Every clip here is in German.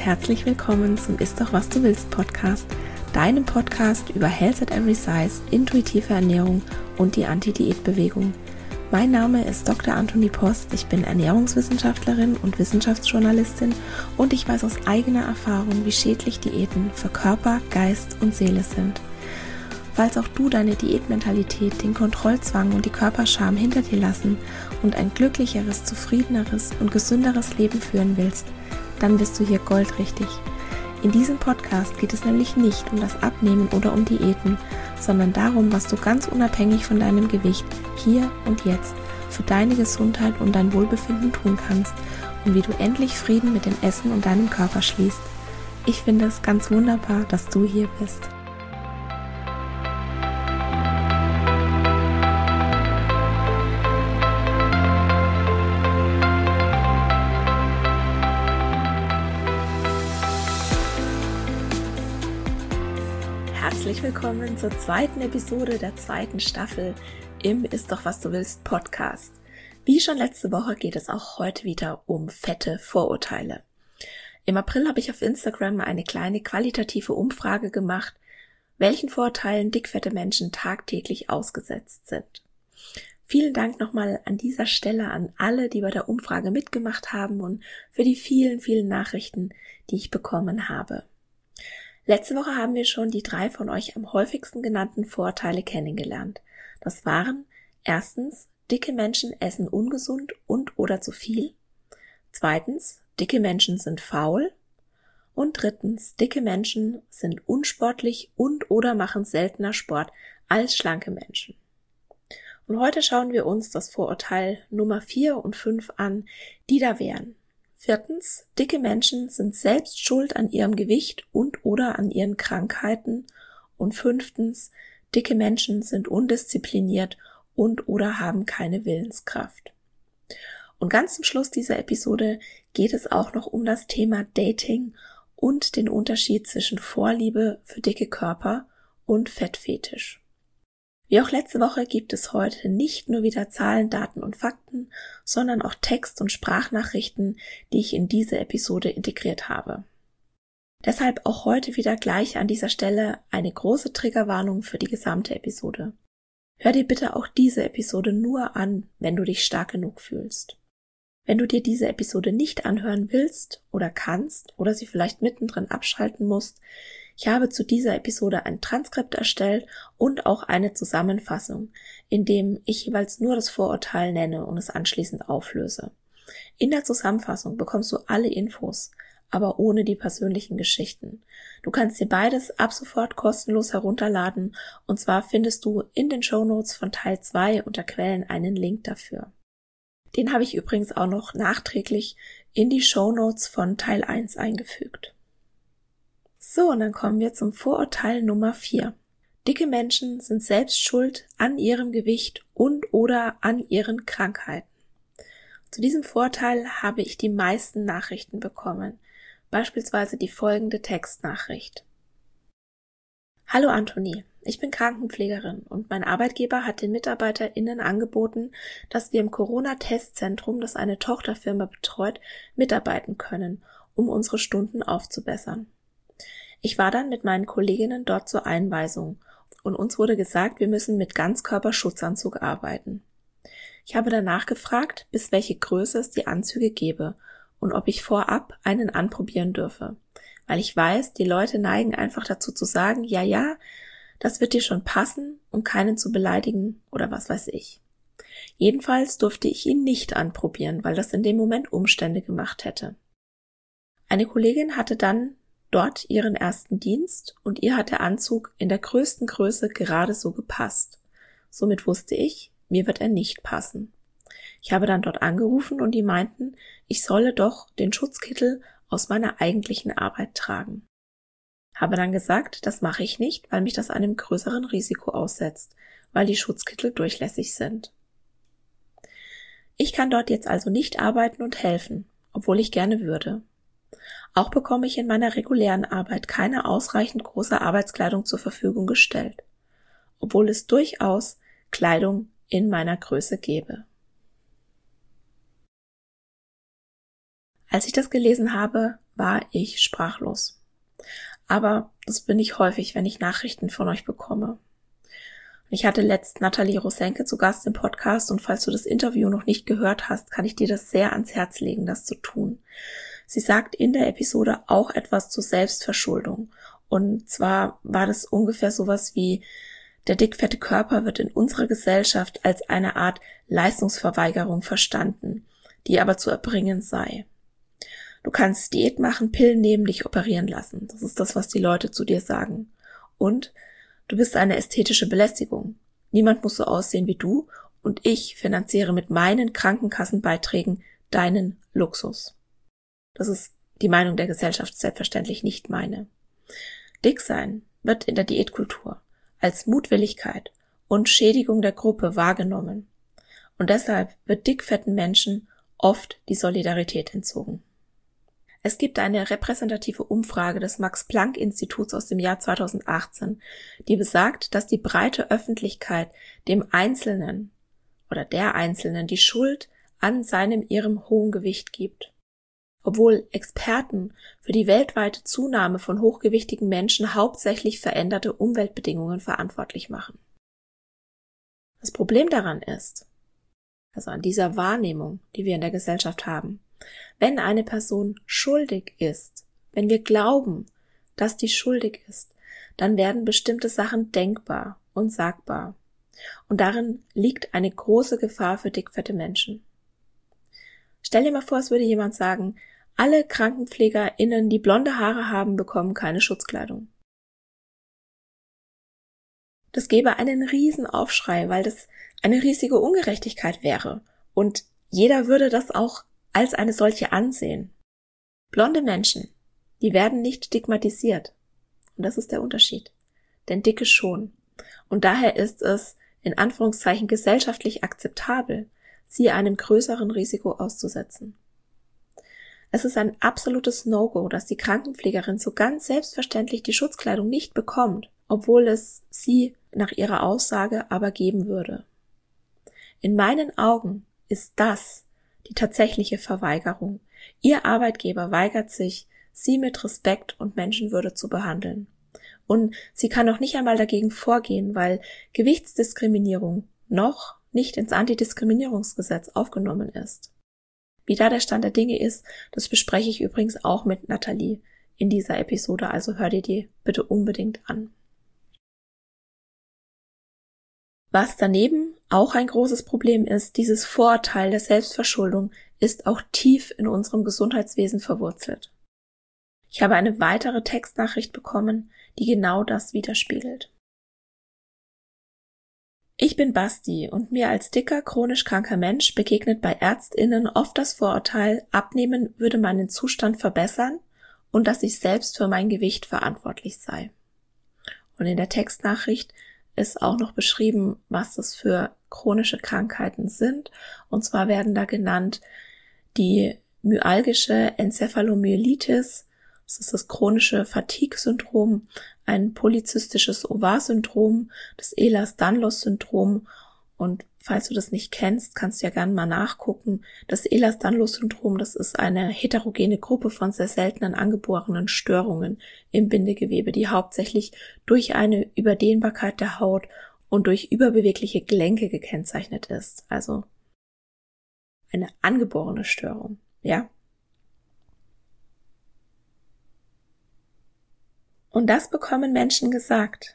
herzlich willkommen zum Ist doch was du willst Podcast, deinem Podcast über Health at Every Size, intuitive Ernährung und die Anti-Diät-Bewegung. Mein Name ist Dr. Antonie Post, ich bin Ernährungswissenschaftlerin und Wissenschaftsjournalistin und ich weiß aus eigener Erfahrung, wie schädlich Diäten für Körper, Geist und Seele sind. Falls auch du deine Diätmentalität, den Kontrollzwang und die Körperscham hinter dir lassen und ein glücklicheres, zufriedeneres und gesünderes Leben führen willst, dann bist du hier goldrichtig. In diesem Podcast geht es nämlich nicht um das Abnehmen oder um Diäten, sondern darum, was du ganz unabhängig von deinem Gewicht hier und jetzt für deine Gesundheit und dein Wohlbefinden tun kannst und wie du endlich Frieden mit dem Essen und deinem Körper schließt. Ich finde es ganz wunderbar, dass du hier bist. Herzlich willkommen zur zweiten Episode der zweiten Staffel im Ist doch was du willst Podcast. Wie schon letzte Woche geht es auch heute wieder um fette Vorurteile. Im April habe ich auf Instagram eine kleine qualitative Umfrage gemacht, welchen Vorurteilen dickfette Menschen tagtäglich ausgesetzt sind. Vielen Dank nochmal an dieser Stelle an alle, die bei der Umfrage mitgemacht haben und für die vielen, vielen Nachrichten, die ich bekommen habe. Letzte Woche haben wir schon die 3 von euch am häufigsten genannten Vorurteile kennengelernt. Das waren: erstens, dicke Menschen essen ungesund und oder zu viel. Zweitens, dicke Menschen sind faul. Und drittens, dicke Menschen sind unsportlich und oder machen seltener Sport als schlanke Menschen. Und heute schauen wir uns das Vorurteil Nummer 4 und 5 an, die da wären. Viertens, dicke Menschen sind selbst schuld an ihrem Gewicht und oder an ihren Krankheiten. Und fünftens, dicke Menschen sind undiszipliniert und oder haben keine Willenskraft. Und ganz zum Schluss dieser Episode geht es auch noch um das Thema Dating und den Unterschied zwischen Vorliebe für dicke Körper und Fettfetisch. Wie auch letzte Woche gibt es heute nicht nur wieder Zahlen, Daten und Fakten, sondern auch Text- und Sprachnachrichten, die ich in diese Episode integriert habe. Deshalb auch heute wieder gleich an dieser Stelle eine große Triggerwarnung für die gesamte Episode. Hör dir bitte auch diese Episode nur an, wenn du dich stark genug fühlst. Wenn du dir diese Episode nicht anhören willst oder kannst oder sie vielleicht mittendrin abschalten musst, ich habe zu dieser Episode ein Transkript erstellt und auch eine Zusammenfassung, in dem ich jeweils nur das Vorurteil nenne und es anschließend auflöse. In der Zusammenfassung bekommst du alle Infos, aber ohne die persönlichen Geschichten. Du kannst dir beides ab sofort kostenlos herunterladen und zwar findest du in den Shownotes von Teil 2 unter Quellen einen Link dafür. Den habe ich übrigens auch noch nachträglich in die Shownotes von Teil 1 eingefügt. So, und dann kommen wir zum Vorurteil Nummer 4. Dicke Menschen sind selbst schuld an ihrem Gewicht und oder an ihren Krankheiten. Zu diesem Vorurteil habe ich die meisten Nachrichten bekommen, beispielsweise die folgende Textnachricht. Hallo Antonie, ich bin Krankenpflegerin und mein Arbeitgeber hat den MitarbeiterInnen angeboten, dass wir im Corona-Testzentrum, das eine Tochterfirma betreut, mitarbeiten können, um unsere Stunden aufzubessern. Ich war dann mit meinen Kolleginnen dort zur Einweisung und uns wurde gesagt, wir müssen mit Ganzkörperschutzanzug arbeiten. Ich habe danach gefragt, bis welche Größe es die Anzüge gebe und ob ich vorab einen anprobieren dürfe, weil ich weiß, die Leute neigen einfach dazu zu sagen, ja, das wird dir schon passen, um keinen zu beleidigen oder was weiß ich. Jedenfalls durfte ich ihn nicht anprobieren, weil das in dem Moment Umstände gemacht hätte. Eine Kollegin hatte dann dort ihren ersten Dienst und ihr hat der Anzug in der größten Größe gerade so gepasst. Somit wusste ich, mir wird er nicht passen. Ich habe dann dort angerufen und die meinten, ich solle doch den Schutzkittel aus meiner eigentlichen Arbeit tragen. Habe dann gesagt, das mache ich nicht, weil mich das einem größeren Risiko aussetzt, weil die Schutzkittel durchlässig sind. Ich kann dort jetzt also nicht arbeiten und helfen, obwohl ich gerne würde. Auch bekomme ich in meiner regulären Arbeit keine ausreichend große Arbeitskleidung zur Verfügung gestellt, obwohl es durchaus Kleidung in meiner Größe gäbe. Als ich das gelesen habe, war ich sprachlos. Aber das bin ich häufig, wenn ich Nachrichten von euch bekomme. Ich hatte letzt Nathalie Rosenke zu Gast im Podcast und falls du das Interview noch nicht gehört hast, kann ich dir das sehr ans Herz legen, das zu tun. Sie sagt in der Episode auch etwas zur Selbstverschuldung. Und zwar war das ungefähr sowas wie: Der dickfette Körper wird in unserer Gesellschaft als eine Art Leistungsverweigerung verstanden, die aber zu erbringen sei. Du kannst Diät machen, Pillen nehmen, dich operieren lassen. Das ist das, was die Leute zu dir sagen. Und du bist eine ästhetische Belästigung. Niemand muss so aussehen wie du und ich finanziere mit meinen Krankenkassenbeiträgen deinen Luxus. Das ist die Meinung der Gesellschaft, selbstverständlich nicht meine. Dick sein wird in der Diätkultur als Mutwilligkeit und Schädigung der Gruppe wahrgenommen. Und deshalb wird dickfetten Menschen oft die Solidarität entzogen. Es gibt eine repräsentative Umfrage des Max-Planck-Instituts aus dem Jahr 2018, die besagt, dass die breite Öffentlichkeit dem Einzelnen oder der Einzelnen die Schuld an ihrem hohen Gewicht gibt. Obwohl Experten für die weltweite Zunahme von hochgewichtigen Menschen hauptsächlich veränderte Umweltbedingungen verantwortlich machen. Das Problem daran ist, also an dieser Wahrnehmung, die wir in der Gesellschaft haben, wenn eine Person schuldig ist, wenn wir glauben, dass die schuldig ist, dann werden bestimmte Sachen denkbar und sagbar. Und darin liegt eine große Gefahr für dickfette Menschen. Stell dir mal vor, es würde jemand sagen, alle KrankenpflegerInnen, die blonde Haare haben, bekommen keine Schutzkleidung. Das gäbe einen riesen Aufschrei, weil das eine riesige Ungerechtigkeit wäre. Und jeder würde das auch als eine solche ansehen. Blonde Menschen, die werden nicht stigmatisiert. Und das ist der Unterschied. Denn Dicke schon. Und daher ist es, in Anführungszeichen, gesellschaftlich akzeptabel, sie einem größeren Risiko auszusetzen. Es ist ein absolutes No-Go, dass die Krankenpflegerin so ganz selbstverständlich die Schutzkleidung nicht bekommt, obwohl es sie nach ihrer Aussage aber geben würde. In meinen Augen ist das die tatsächliche Verweigerung. Ihr Arbeitgeber weigert sich, sie mit Respekt und Menschenwürde zu behandeln. Und sie kann auch nicht einmal dagegen vorgehen, weil Gewichtsdiskriminierung noch nicht ins Antidiskriminierungsgesetz aufgenommen ist. Wie da der Stand der Dinge ist, das bespreche ich übrigens auch mit Nathalie in dieser Episode, also hör dir die bitte unbedingt an. Was daneben auch ein großes Problem ist, dieses Vorurteil der Selbstverschuldung ist auch tief in unserem Gesundheitswesen verwurzelt. Ich habe eine weitere Textnachricht bekommen, die genau das widerspiegelt. Ich bin Basti und mir als dicker, chronisch kranker Mensch begegnet bei ÄrztInnen oft das Vorurteil, Abnehmen würde meinen Zustand verbessern und dass ich selbst für mein Gewicht verantwortlich sei. Und in der Textnachricht ist auch noch beschrieben, was das für chronische Krankheiten sind. Und zwar werden da genannt die myalgische Enzephalomyelitis, das ist das chronische Fatigue-Syndrom, ein polyzystisches Ovar-Syndrom, das Ehlers-Danlos-Syndrom. Und falls du das nicht kennst, kannst du ja gerne mal nachgucken. Das Ehlers-Danlos-Syndrom, das ist eine heterogene Gruppe von sehr seltenen angeborenen Störungen im Bindegewebe, die hauptsächlich durch eine Überdehnbarkeit der Haut und durch überbewegliche Gelenke gekennzeichnet ist. Also eine angeborene Störung, ja. Und das bekommen Menschen gesagt.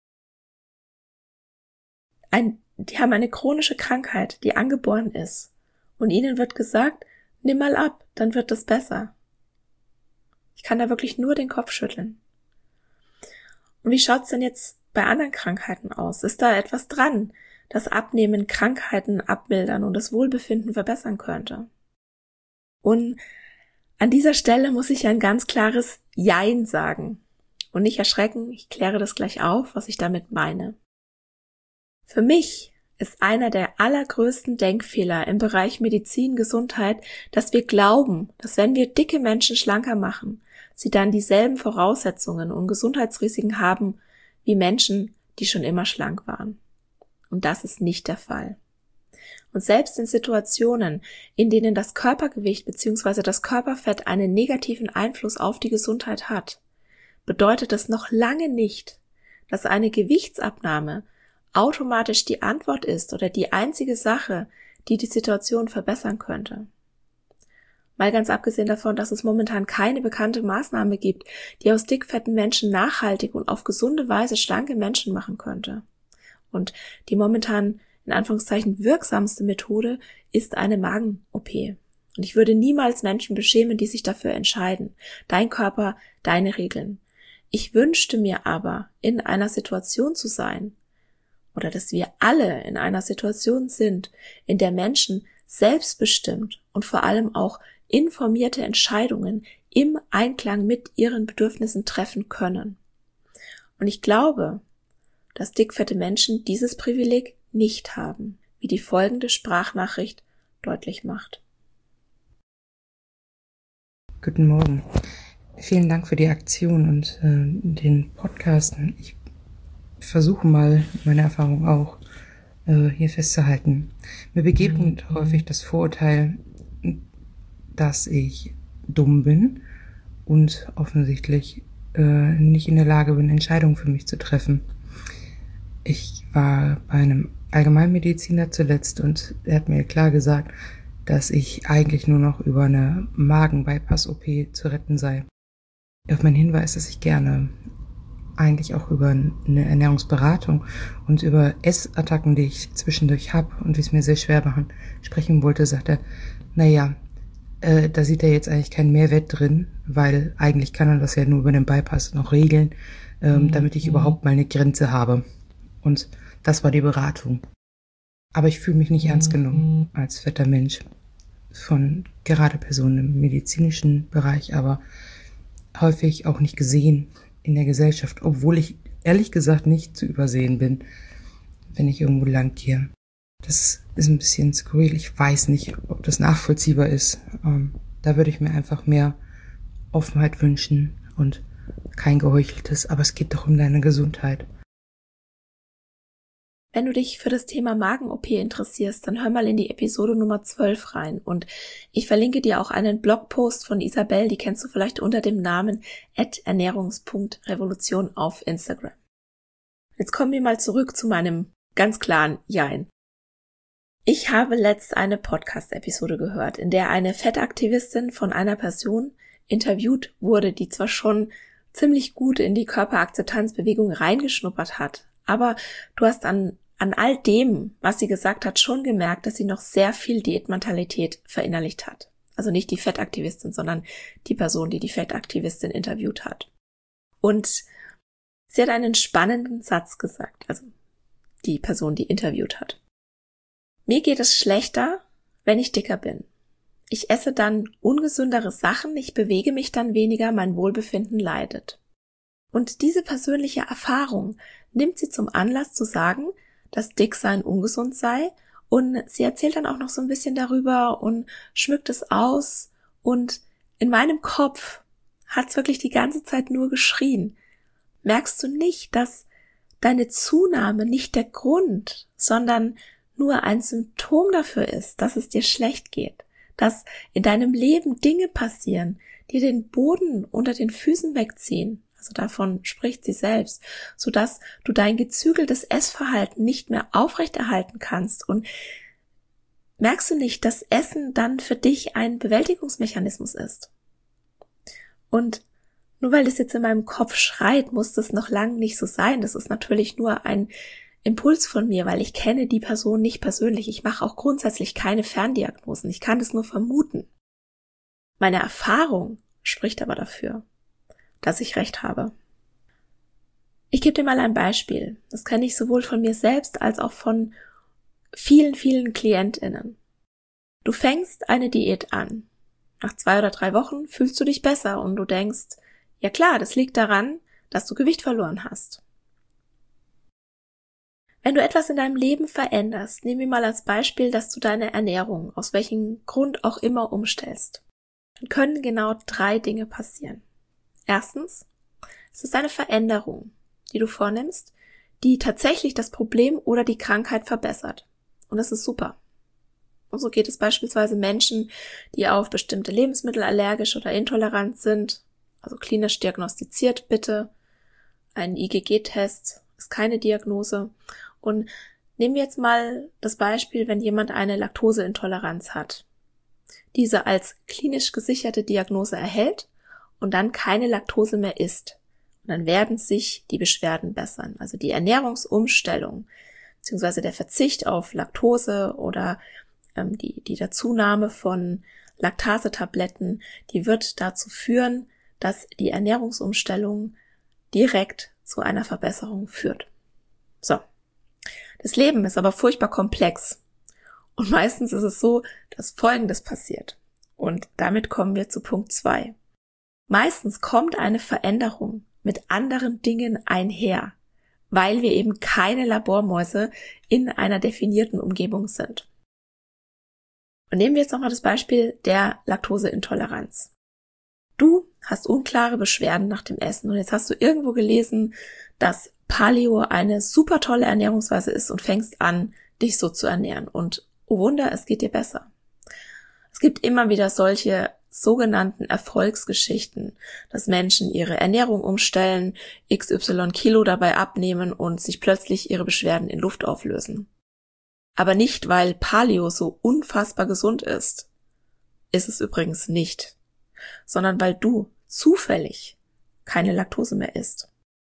Die haben eine chronische Krankheit, die angeboren ist. Und ihnen wird gesagt, nimm mal ab, dann wird es besser. Ich kann da wirklich nur den Kopf schütteln. Und wie schaut's denn jetzt bei anderen Krankheiten aus? Ist da etwas dran, das Abnehmen Krankheiten abmildern und das Wohlbefinden verbessern könnte? Und an dieser Stelle muss ich ein ganz klares Jein sagen. Und nicht erschrecken, ich kläre das gleich auf, was ich damit meine. Für mich ist einer der allergrößten Denkfehler im Bereich Medizin, Gesundheit, dass wir glauben, dass wenn wir dicke Menschen schlanker machen, sie dann dieselben Voraussetzungen und Gesundheitsrisiken haben wie Menschen, die schon immer schlank waren. Und das ist nicht der Fall. Und selbst in Situationen, in denen das Körpergewicht bzw. das Körperfett einen negativen Einfluss auf die Gesundheit hat, bedeutet das noch lange nicht, dass eine Gewichtsabnahme automatisch die Antwort ist oder die einzige Sache, die die Situation verbessern könnte. Mal ganz abgesehen davon, dass es momentan keine bekannte Maßnahme gibt, die aus dickfetten Menschen nachhaltig und auf gesunde Weise schlanke Menschen machen könnte. Und die momentan in Anführungszeichen wirksamste Methode ist eine Magen-OP. Und ich würde niemals Menschen beschämen, die sich dafür entscheiden. Dein Körper, deine Regeln. Ich wünschte mir aber, in einer Situation zu sein, oder dass wir alle in einer Situation sind, in der Menschen selbstbestimmt und vor allem auch informierte Entscheidungen im Einklang mit ihren Bedürfnissen treffen können. Und ich glaube, dass dickfette Menschen dieses Privileg nicht haben, wie die folgende Sprachnachricht deutlich macht. Guten Morgen. Vielen Dank für die Aktion und den Podcast. Ich versuche mal meine Erfahrung auch hier festzuhalten. Mir begegnet häufig das Vorurteil, dass ich dumm bin und offensichtlich nicht in der Lage bin, Entscheidungen für mich zu treffen. Ich war bei einem Allgemeinmediziner zuletzt und er hat mir klar gesagt, dass ich eigentlich nur noch über eine Magen-Bypass-OP zu retten sei. Auf meinen Hinweis, dass ich gerne eigentlich auch über eine Ernährungsberatung und über Essattacken, die ich zwischendurch habe und wie es mir sehr schwer war, sprechen wollte, sagt er, naja, da sieht er jetzt eigentlich keinen Mehrwert drin, weil eigentlich kann er das ja nur über den Bypass noch regeln, damit ich überhaupt mal eine Grenze habe. Und das war die Beratung. Aber ich fühle mich nicht ernst genommen als fetter Mensch von gerade Personen im medizinischen Bereich, aber häufig auch nicht gesehen in der Gesellschaft, obwohl ich ehrlich gesagt nicht zu übersehen bin, wenn ich irgendwo lang gehe. Das ist ein bisschen skurril. Ich weiß nicht, ob das nachvollziehbar ist. Da würde ich mir einfach mehr Offenheit wünschen und kein Geheucheltes, aber es geht doch um deine Gesundheit. Wenn du dich für das Thema Magen-OP interessierst, dann hör mal in die Episode Nummer 12 rein und ich verlinke dir auch einen Blogpost von Isabel, die kennst du vielleicht unter dem Namen @ernährungs.revolution auf Instagram. Jetzt kommen wir mal zurück zu meinem ganz klaren Jein. Ich habe letzt eine Podcast-Episode gehört, in der eine Fettaktivistin von einer Person interviewt wurde, die zwar schon ziemlich gut in die Körperakzeptanzbewegung reingeschnuppert hat, aber du hast an all dem, was sie gesagt hat, schon gemerkt, dass sie noch sehr viel Diätmentalität verinnerlicht hat. Also nicht die Fettaktivistin, sondern die Person, die die Fettaktivistin interviewt hat. Und sie hat einen spannenden Satz gesagt, also die Person, die interviewt hat. Mir geht es schlechter, wenn ich dicker bin. Ich esse dann ungesündere Sachen, ich bewege mich dann weniger, mein Wohlbefinden leidet. Und diese persönliche Erfahrung nimmt sie zum Anlass zu sagen, dass Dicksein ungesund sei, und sie erzählt dann auch noch so ein bisschen darüber und schmückt es aus, und in meinem Kopf hat's wirklich die ganze Zeit nur geschrien. Merkst du nicht, dass deine Zunahme nicht der Grund, sondern nur ein Symptom dafür ist, dass es dir schlecht geht, dass in deinem Leben Dinge passieren, die den Boden unter den Füßen wegziehen? Also davon spricht sie selbst, sodass du dein gezügeltes Essverhalten nicht mehr aufrechterhalten kannst. Und merkst du nicht, dass Essen dann für dich ein Bewältigungsmechanismus ist? Und nur weil das jetzt in meinem Kopf schreit, muss das noch lange nicht so sein. Das ist natürlich nur ein Impuls von mir, weil ich kenne die Person nicht persönlich. Ich mache auch grundsätzlich keine Ferndiagnosen. Ich kann das nur vermuten. Meine Erfahrung spricht aber dafür, dass ich recht habe. Ich gebe dir mal ein Beispiel. Das kenne ich sowohl von mir selbst als auch von vielen, vielen KlientInnen. Du fängst eine Diät an. Nach 2 oder 3 Wochen fühlst du dich besser und du denkst, ja klar, das liegt daran, dass du Gewicht verloren hast. Wenn du etwas in deinem Leben veränderst, nehmen wir mal als Beispiel, dass du deine Ernährung aus welchem Grund auch immer umstellst, dann können genau 3 Dinge passieren. Erstens, es ist eine Veränderung, die du vornimmst, die tatsächlich das Problem oder die Krankheit verbessert. Und das ist super. Und so geht es beispielsweise Menschen, die auf bestimmte Lebensmittel allergisch oder intolerant sind, also klinisch diagnostiziert bitte. Ein IgG-Test ist keine Diagnose. Und nehmen wir jetzt mal das Beispiel, wenn jemand eine Laktoseintoleranz hat, diese als klinisch gesicherte Diagnose erhält und dann keine Laktose mehr isst. Und dann werden sich die Beschwerden bessern. Also die Ernährungsumstellung beziehungsweise der Verzicht auf Laktose oder die Dazunahme von Laktasetabletten, die wird dazu führen, dass die Ernährungsumstellung direkt zu einer Verbesserung führt. So. Das Leben ist aber furchtbar komplex. Und meistens ist es so, dass Folgendes passiert. Und damit kommen wir zu Punkt 2. Meistens kommt eine Veränderung mit anderen Dingen einher, weil wir eben keine Labormäuse in einer definierten Umgebung sind. Und nehmen wir jetzt nochmal das Beispiel der Laktoseintoleranz. Du hast unklare Beschwerden nach dem Essen und jetzt hast du irgendwo gelesen, dass Paleo eine super tolle Ernährungsweise ist und fängst an, dich so zu ernähren. Und oh Wunder, es geht dir besser. Es gibt immer wieder solche sogenannten Erfolgsgeschichten, dass Menschen ihre Ernährung umstellen, XY Kilo dabei abnehmen und sich plötzlich ihre Beschwerden in Luft auflösen. Aber nicht, weil Paleo so unfassbar gesund ist es übrigens nicht, sondern weil du zufällig keine Laktose mehr isst.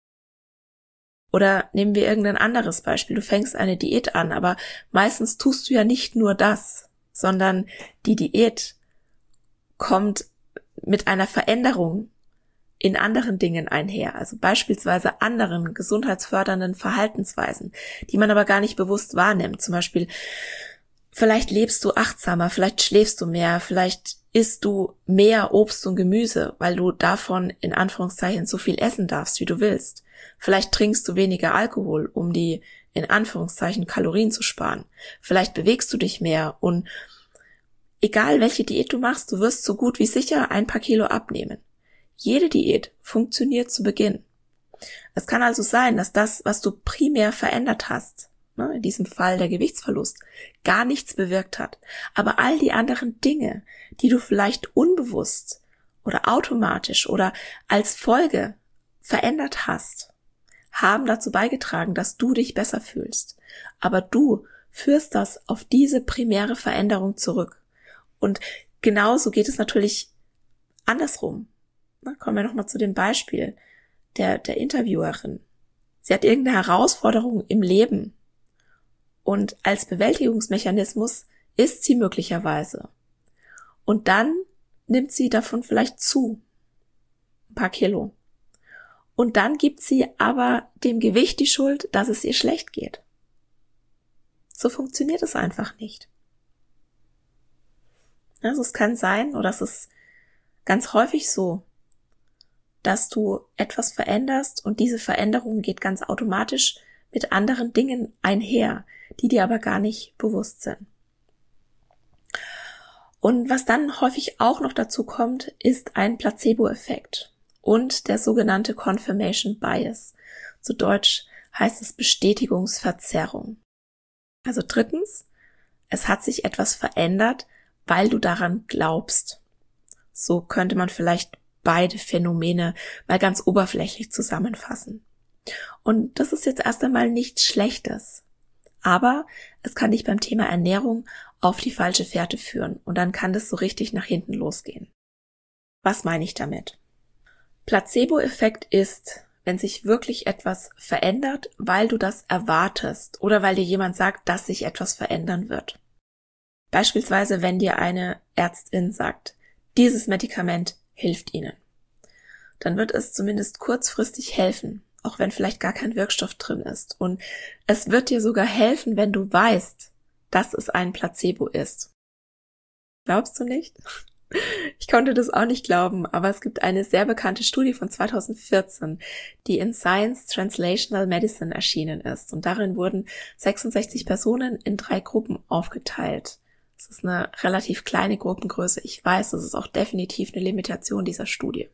Oder nehmen wir irgendein anderes Beispiel. Du fängst eine Diät an, aber meistens tust du ja nicht nur das, sondern die Diät kommt mit einer Veränderung in anderen Dingen einher, also beispielsweise anderen gesundheitsfördernden Verhaltensweisen, die man aber gar nicht bewusst wahrnimmt. Zum Beispiel, vielleicht lebst du achtsamer, vielleicht schläfst du mehr, vielleicht isst du mehr Obst und Gemüse, weil du davon in Anführungszeichen so viel essen darfst, wie du willst. Vielleicht trinkst du weniger Alkohol, um die in Anführungszeichen Kalorien zu sparen. Vielleicht bewegst du dich mehr und egal welche Diät du machst, du wirst so gut wie sicher ein paar Kilo abnehmen. Jede Diät funktioniert zu Beginn. Es kann also sein, dass das, was du primär verändert hast, in diesem Fall der Gewichtsverlust, gar nichts bewirkt hat. Aber all die anderen Dinge, die du vielleicht unbewusst oder automatisch oder als Folge verändert hast, haben dazu beigetragen, dass du dich besser fühlst. Aber du führst das auf diese primäre Veränderung zurück. Und genauso geht es natürlich andersrum. Kommen wir nochmal zu dem Beispiel der Interviewerin. Sie hat irgendeine Herausforderung im Leben und als Bewältigungsmechanismus isst sie möglicherweise. Und dann nimmt sie davon vielleicht zu, ein paar Kilo. Und dann gibt sie aber dem Gewicht die Schuld, dass es ihr schlecht geht. So funktioniert es einfach nicht. Also es kann sein, oder es ist ganz häufig so, dass du etwas veränderst und diese Veränderung geht ganz automatisch mit anderen Dingen einher, die dir aber gar nicht bewusst sind. Und was dann häufig auch noch dazu kommt, ist ein Placebo-Effekt und der sogenannte Confirmation Bias. Zu Deutsch heißt es Bestätigungsverzerrung. Also drittens, es hat sich etwas verändert, weil du daran glaubst. So könnte man vielleicht beide Phänomene mal ganz oberflächlich zusammenfassen. Und das ist jetzt erst einmal nichts Schlechtes. Aber es kann dich beim Thema Ernährung auf die falsche Fährte führen und dann kann das so richtig nach hinten losgehen. Was meine ich damit? Placebo-Effekt ist, wenn sich wirklich etwas verändert, weil du das erwartest oder weil dir jemand sagt, dass sich etwas verändern wird. Beispielsweise, wenn dir eine Ärztin sagt, dieses Medikament hilft Ihnen. Dann wird es zumindest kurzfristig helfen, auch wenn vielleicht gar kein Wirkstoff drin ist. Und es wird dir sogar helfen, wenn du weißt, dass es ein Placebo ist. Glaubst du nicht? Ich konnte das auch nicht glauben, aber es gibt eine sehr bekannte Studie von 2014, die in Science Translational Medicine erschienen ist. Und darin wurden 66 Personen in 3 Gruppen aufgeteilt. Das ist eine relativ kleine Gruppengröße. Ich weiß, das ist auch definitiv eine Limitation dieser Studie.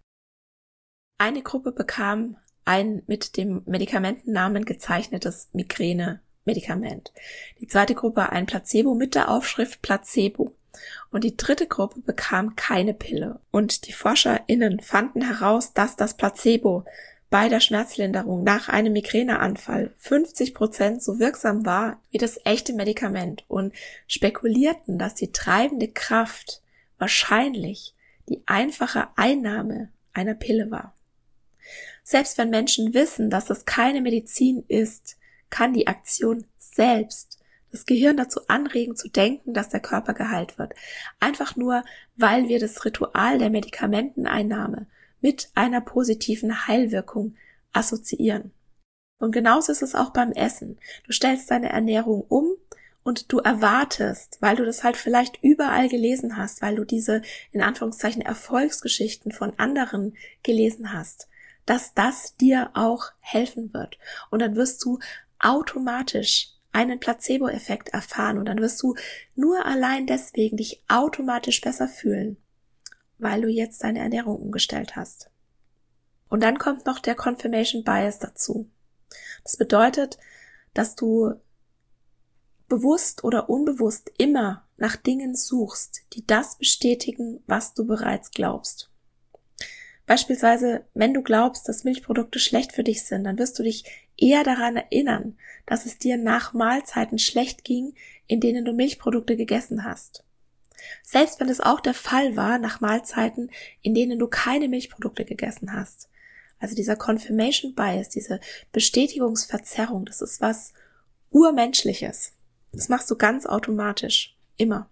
Eine Gruppe bekam ein mit dem Medikamentennamen gezeichnetes Migräne Medikament. Die zweite Gruppe ein Placebo mit der Aufschrift Placebo. Und die dritte Gruppe bekam keine Pille. Und die ForscherInnen fanden heraus, dass das Placebo bei der Schmerzlinderung nach einem Migräneanfall 50% so wirksam war wie das echte Medikament und spekulierten, dass die treibende Kraft wahrscheinlich die einfache Einnahme einer Pille war. Selbst wenn Menschen wissen, dass das keine Medizin ist, kann die Aktion selbst das Gehirn dazu anregen zu denken, dass der Körper geheilt wird. Einfach nur, weil wir das Ritual der Medikamenteneinnahme mit einer positiven Heilwirkung assoziieren. Und genauso ist es auch beim Essen. Du stellst deine Ernährung um und du erwartest, weil du das halt vielleicht überall gelesen hast, weil du diese, in Anführungszeichen, Erfolgsgeschichten von anderen gelesen hast, dass das dir auch helfen wird. Und dann wirst du automatisch einen Placebo-Effekt erfahren und dann wirst du nur allein deswegen dich automatisch besser fühlen, weil du jetzt deine Ernährung umgestellt hast. Und dann kommt noch der Confirmation Bias dazu. Das bedeutet, dass du bewusst oder unbewusst immer nach Dingen suchst, die das bestätigen, was du bereits glaubst. Beispielsweise, wenn du glaubst, dass Milchprodukte schlecht für dich sind, dann wirst du dich eher daran erinnern, dass es dir nach Mahlzeiten schlecht ging, in denen du Milchprodukte gegessen hast. Selbst wenn es auch der Fall war nach Mahlzeiten, in denen du keine Milchprodukte gegessen hast. Also dieser Confirmation Bias, diese Bestätigungsverzerrung, das ist was Urmenschliches. Das machst du ganz automatisch. Immer.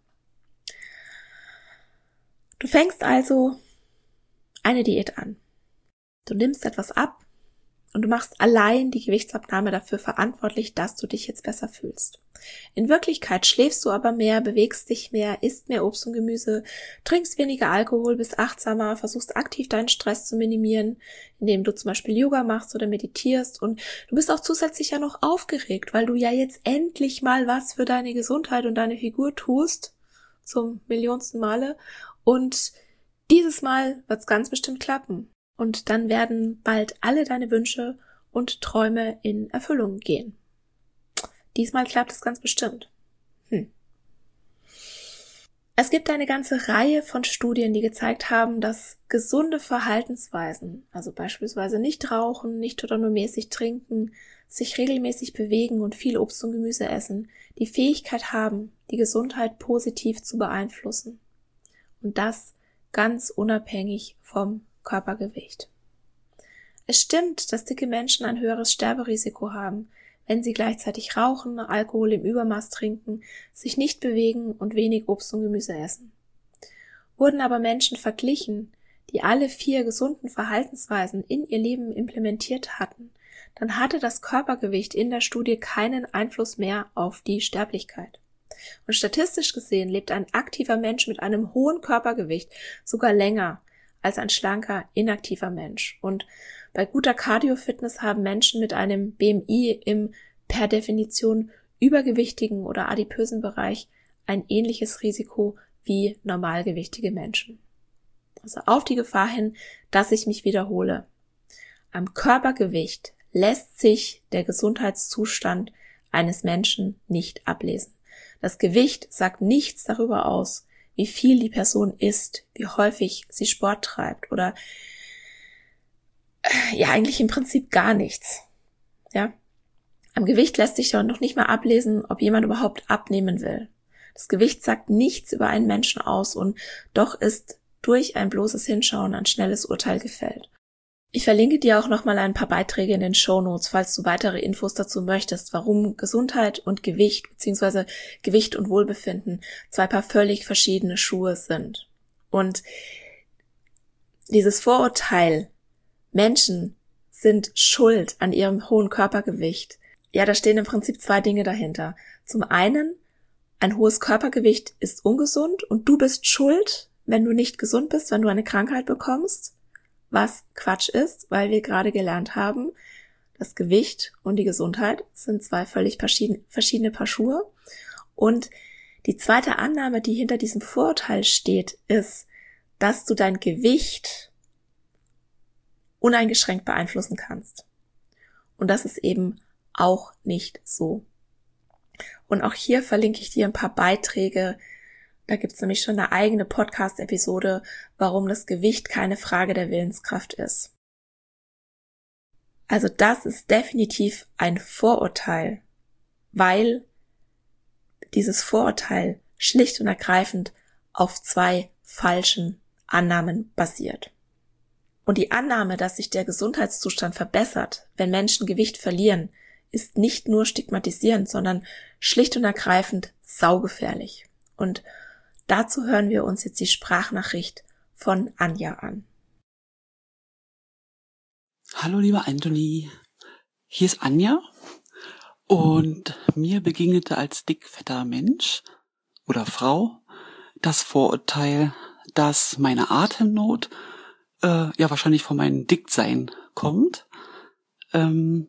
Du fängst also eine Diät an. Du nimmst etwas ab und du machst allein die Gewichtsabnahme dafür verantwortlich, dass du dich jetzt besser fühlst. In Wirklichkeit schläfst du aber mehr, bewegst dich mehr, isst mehr Obst und Gemüse, trinkst weniger Alkohol, bist achtsamer, versuchst aktiv deinen Stress zu minimieren, indem du zum Beispiel Yoga machst oder meditierst und du bist auch zusätzlich ja noch aufgeregt, weil du ja jetzt endlich mal was für deine Gesundheit und deine Figur tust, zum millionsten Male, und dieses Mal wird's ganz bestimmt klappen. Und dann werden bald alle deine Wünsche und Träume in Erfüllung gehen. Diesmal klappt es ganz bestimmt. Es gibt eine ganze Reihe von Studien, die gezeigt haben, dass gesunde Verhaltensweisen, also beispielsweise nicht rauchen, nicht oder nur mäßig trinken, sich regelmäßig bewegen und viel Obst und Gemüse essen, die Fähigkeit haben, die Gesundheit positiv zu beeinflussen. Und das ganz unabhängig vom Körpergewicht. Es stimmt, dass dicke Menschen ein höheres Sterberisiko haben, wenn sie gleichzeitig rauchen, Alkohol im Übermaß trinken, sich nicht bewegen und wenig Obst und Gemüse essen. Wurden aber Menschen verglichen, die alle 4 gesunden Verhaltensweisen in ihr Leben implementiert hatten, dann hatte das Körpergewicht in der Studie keinen Einfluss mehr auf die Sterblichkeit. Und statistisch gesehen lebt ein aktiver Mensch mit einem hohen Körpergewicht sogar länger als ein schlanker, inaktiver Mensch. Und bei guter Cardio-Fitness haben Menschen mit einem BMI im per Definition übergewichtigen oder adipösen Bereich ein ähnliches Risiko wie normalgewichtige Menschen. Also auf die Gefahr hin, dass ich mich wiederhole. Am Körpergewicht lässt sich der Gesundheitszustand eines Menschen nicht ablesen. Das Gewicht sagt nichts darüber aus, wie viel die Person isst, wie häufig sie Sport treibt oder ja eigentlich im Prinzip gar nichts. Ja, am Gewicht lässt sich ja noch nicht mal ablesen, ob jemand überhaupt abnehmen will. Das Gewicht sagt nichts über einen Menschen aus und doch ist durch ein bloßes Hinschauen ein schnelles Urteil gefällt. Ich verlinke dir auch nochmal ein paar Beiträge in den Shownotes, falls du weitere Infos dazu möchtest, warum Gesundheit und Gewicht bzw. Gewicht und Wohlbefinden 2 Paar völlig verschiedene Schuhe sind. Und dieses Vorurteil, Menschen sind schuld an ihrem hohen Körpergewicht, ja, da stehen im Prinzip 2 Dinge dahinter. Zum einen, ein hohes Körpergewicht ist ungesund und du bist schuld, wenn du nicht gesund bist, wenn du eine Krankheit bekommst. Was Quatsch ist, weil wir gerade gelernt haben, das Gewicht und die Gesundheit sind 2 völlig verschiedene Paar Schuhe. Und die zweite Annahme, die hinter diesem Vorurteil steht, ist, dass du dein Gewicht uneingeschränkt beeinflussen kannst. Und das ist eben auch nicht so. Und auch hier verlinke ich dir ein paar Beiträge. Da gibt's nämlich schon eine eigene Podcast-Episode, warum das Gewicht keine Frage der Willenskraft ist. Also das ist definitiv ein Vorurteil, weil dieses Vorurteil schlicht und ergreifend auf 2 falschen Annahmen basiert. Und die Annahme, dass sich der Gesundheitszustand verbessert, wenn Menschen Gewicht verlieren, ist nicht nur stigmatisierend, sondern schlicht und ergreifend saugefährlich. Und dazu hören wir uns jetzt die Sprachnachricht von Anja an. Hallo lieber Anthony, hier ist Anja und mir begegnete als dickfetter Mensch oder Frau das Vorurteil, dass meine Atemnot wahrscheinlich von meinem Dicksein kommt. Genau,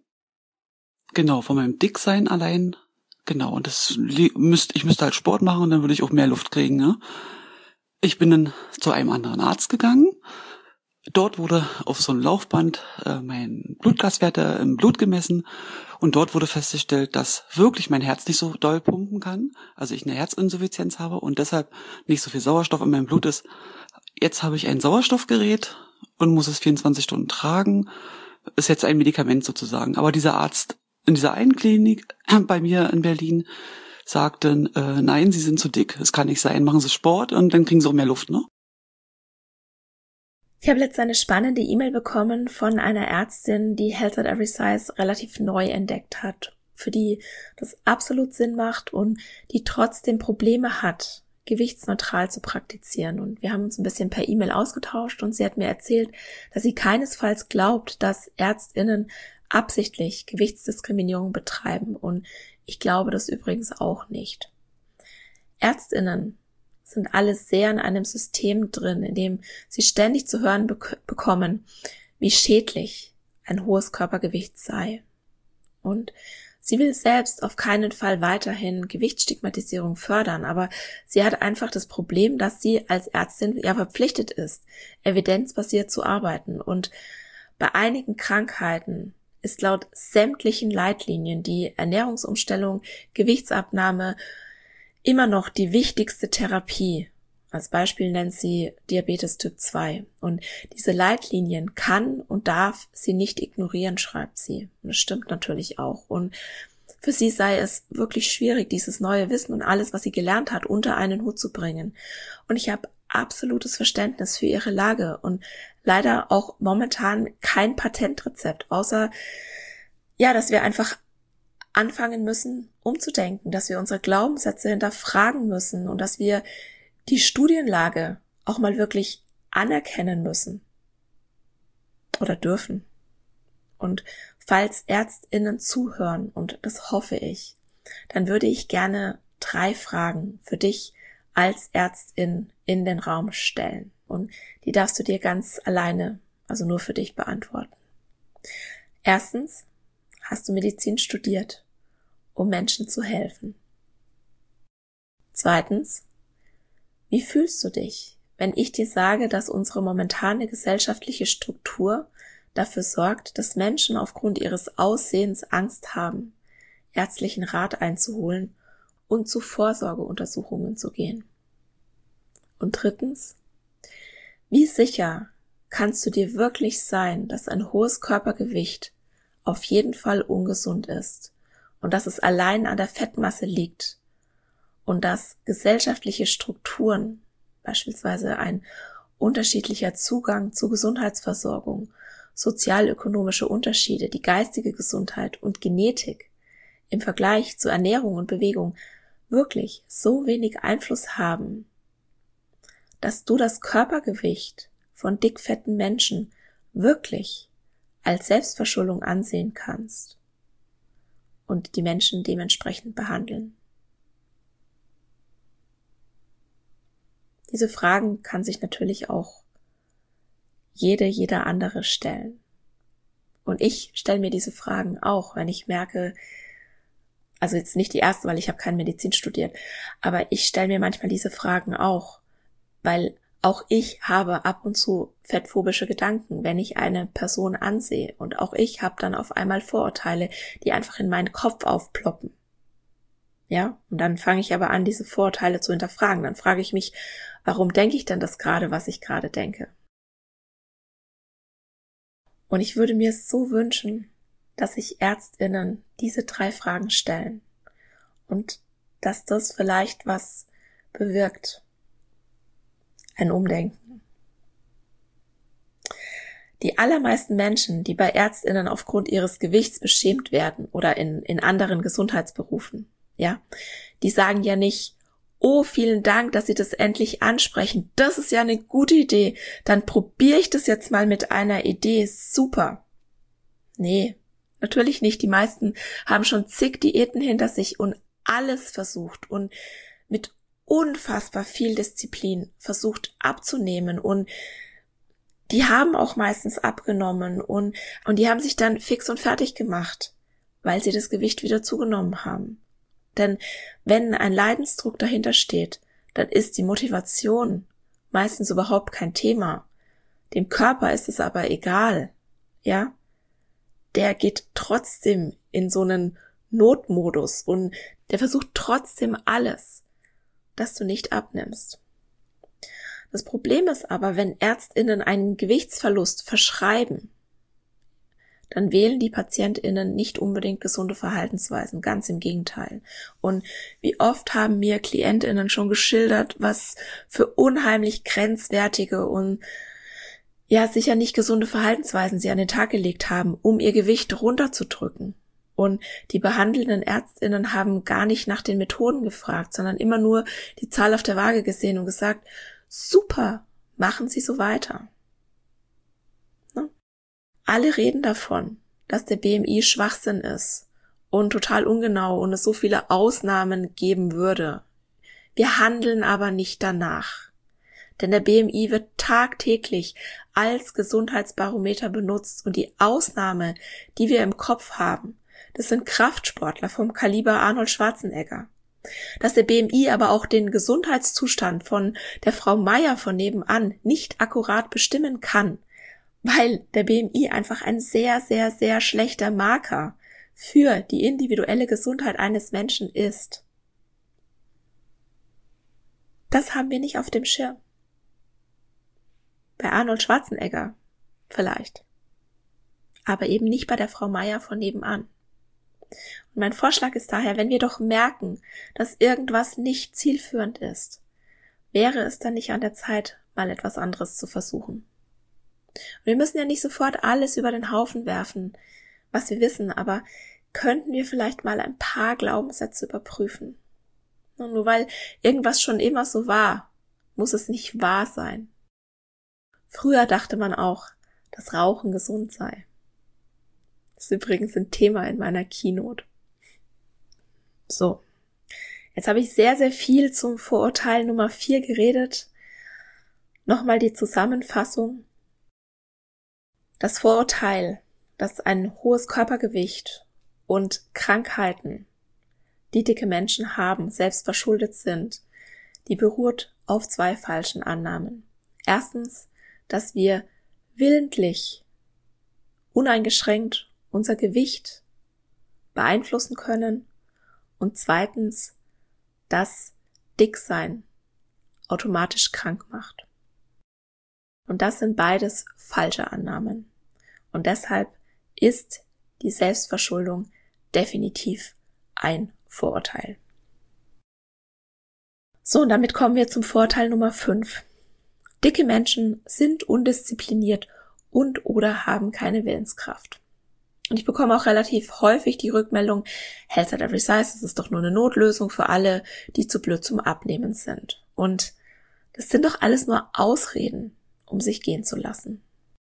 von meinem Dicksein allein. Genau, und ich müsste halt Sport machen und dann würde ich auch mehr Luft kriegen. Ne? Ich bin dann zu einem anderen Arzt gegangen. Dort wurde auf so einem Laufband mein Blutgaswerte im Blut gemessen und dort wurde festgestellt, dass wirklich mein Herz nicht so doll pumpen kann, also ich eine Herzinsuffizienz habe und deshalb nicht so viel Sauerstoff in meinem Blut ist. Jetzt habe ich ein Sauerstoffgerät und muss es 24 Stunden tragen. Ist jetzt ein Medikament sozusagen. Aber dieser Arzt in dieser einen Klinik bei mir in Berlin sagte, nein, Sie sind zu dick. Es kann nicht sein. Machen Sie Sport und dann kriegen Sie auch mehr Luft, ne? Ich habe letztens eine spannende E-Mail bekommen von einer Ärztin, die Health at Every Size relativ neu entdeckt hat, für die das absolut Sinn macht und die trotzdem Probleme hat, gewichtsneutral zu praktizieren. Und wir haben uns ein bisschen per E-Mail ausgetauscht und sie hat mir erzählt, dass sie keinesfalls glaubt, dass ÄrztInnen absichtlich Gewichtsdiskriminierung betreiben. Und ich glaube das übrigens auch nicht. ÄrztInnen sind alle sehr in einem System drin, in dem sie ständig zu hören bekommen, wie schädlich ein hohes Körpergewicht sei. Und sie will selbst auf keinen Fall weiterhin Gewichtsstigmatisierung fördern, aber sie hat einfach das Problem, dass sie als Ärztin ja verpflichtet ist, evidenzbasiert zu arbeiten. Und bei einigen Krankheiten ist laut sämtlichen Leitlinien die Ernährungsumstellung, Gewichtsabnahme immer noch die wichtigste Therapie. Als Beispiel nennt sie Diabetes Typ 2. Und diese Leitlinien kann und darf sie nicht ignorieren, schreibt sie. Und das stimmt natürlich auch. Und für sie sei es wirklich schwierig, dieses neue Wissen und alles, was sie gelernt hat, unter einen Hut zu bringen. Und ich habe absolutes Verständnis für ihre Lage und leider auch momentan kein Patentrezept, außer, dass wir einfach anfangen müssen, umzudenken, dass wir unsere Glaubenssätze hinterfragen müssen und dass wir die Studienlage auch mal wirklich anerkennen müssen oder dürfen. Und falls ÄrztInnen zuhören, und das hoffe ich, dann würde ich gerne 3 Fragen für dich als Ärztin in den Raum stellen. Und die darfst du dir ganz alleine, also nur für dich beantworten. Erstens, hast du Medizin studiert, um Menschen zu helfen? Zweitens, wie fühlst du dich, wenn ich dir sage, dass unsere momentane gesellschaftliche Struktur dafür sorgt, dass Menschen aufgrund ihres Aussehens Angst haben, ärztlichen Rat einzuholen und zu Vorsorgeuntersuchungen zu gehen? Und drittens, wie sicher kannst du dir wirklich sein, dass ein hohes Körpergewicht auf jeden Fall ungesund ist und dass es allein an der Fettmasse liegt und dass gesellschaftliche Strukturen, beispielsweise ein unterschiedlicher Zugang zur Gesundheitsversorgung, sozialökonomische Unterschiede, die geistige Gesundheit und Genetik im Vergleich zu Ernährung und Bewegung wirklich so wenig Einfluss haben, dass du das Körpergewicht von dickfetten Menschen wirklich als Selbstverschuldung ansehen kannst und die Menschen dementsprechend behandeln. Diese Fragen kann sich natürlich auch jeder andere stellen. Und ich stelle mir diese Fragen auch, wenn ich merke, also jetzt nicht die erste, weil ich habe keine Medizin studiert, aber ich stelle mir manchmal diese Fragen auch, weil auch ich habe ab und zu fettphobische Gedanken, wenn ich eine Person ansehe. Und auch ich habe dann auf einmal Vorurteile, die einfach in meinen Kopf aufploppen. Ja, und dann fange ich aber an, diese Vorurteile zu hinterfragen. Dann frage ich mich, warum denke ich denn das gerade, was ich gerade denke? Und ich würde mir so wünschen, dass sich ÄrztInnen diese 3 Fragen stellen und dass das vielleicht was bewirkt. Ein Umdenken. Die allermeisten Menschen, die bei ÄrztInnen aufgrund ihres Gewichts beschämt werden oder in anderen Gesundheitsberufen, ja, die sagen ja nicht, oh, vielen Dank, dass Sie das endlich ansprechen. Das ist ja eine gute Idee. Dann probiere ich das jetzt mal mit einer Idee. Super. Nee, natürlich nicht. Die meisten haben schon zig Diäten hinter sich und alles versucht und mit unfassbar viel Disziplin versucht abzunehmen, und die haben auch meistens abgenommen und die haben sich dann fix und fertig gemacht, weil sie das Gewicht wieder zugenommen haben. Denn wenn ein Leidensdruck dahinter steht, dann ist die Motivation meistens überhaupt kein Thema. Dem Körper ist es aber egal, ja? Der geht trotzdem in so einen Notmodus und der versucht trotzdem alles, dass du nicht abnimmst. Das Problem ist aber, wenn ÄrztInnen einen Gewichtsverlust verschreiben, dann wählen die PatientInnen nicht unbedingt gesunde Verhaltensweisen, ganz im Gegenteil. Und wie oft haben mir KlientInnen schon geschildert, was für unheimlich grenzwertige und ja sicher nicht gesunde Verhaltensweisen sie an den Tag gelegt haben, um ihr Gewicht runterzudrücken. Und die behandelnden ÄrztInnen haben gar nicht nach den Methoden gefragt, sondern immer nur die Zahl auf der Waage gesehen und gesagt, super, machen Sie so weiter. Ne? Alle reden davon, dass der BMI Schwachsinn ist und total ungenau und es so viele Ausnahmen geben würde. Wir handeln aber nicht danach. Denn der BMI wird tagtäglich als Gesundheitsbarometer benutzt und die Ausnahme, die wir im Kopf haben, das sind Kraftsportler vom Kaliber Arnold Schwarzenegger. Dass der BMI aber auch den Gesundheitszustand von der Frau Meier von nebenan nicht akkurat bestimmen kann, weil der BMI einfach ein sehr, sehr, sehr schlechter Marker für die individuelle Gesundheit eines Menschen ist. Das haben wir nicht auf dem Schirm. Bei Arnold Schwarzenegger vielleicht, aber eben nicht bei der Frau Meier von nebenan. Und mein Vorschlag ist daher, wenn wir doch merken, dass irgendwas nicht zielführend ist, wäre es dann nicht an der Zeit, mal etwas anderes zu versuchen. Und wir müssen ja nicht sofort alles über den Haufen werfen, was wir wissen, aber könnten wir vielleicht mal ein paar Glaubenssätze überprüfen? Und nur weil irgendwas schon immer so war, muss es nicht wahr sein. Früher dachte man auch, dass Rauchen gesund sei. Das ist übrigens ein Thema in meiner Keynote. So, jetzt habe ich sehr, sehr viel zum Vorurteil Nummer 4 geredet. Nochmal die Zusammenfassung. Das Vorurteil, dass ein hohes Körpergewicht und Krankheiten, die dicke Menschen haben, selbst verschuldet sind, die beruht auf 2 falschen Annahmen. Erstens, dass wir willentlich, uneingeschränkt unser Gewicht beeinflussen können, und zweitens, dass Dicksein automatisch krank macht. Und das sind beides falsche Annahmen. Und deshalb ist die Selbstverschuldung definitiv ein Vorurteil. So, und damit kommen wir zum Vorurteil Nummer 5. Dicke Menschen sind undiszipliniert und oder haben keine Willenskraft. Und ich bekomme auch relativ häufig die Rückmeldung, Health at Every Size, das ist doch nur eine Notlösung für alle, die zu blöd zum Abnehmen sind. Und das sind doch alles nur Ausreden, um sich gehen zu lassen.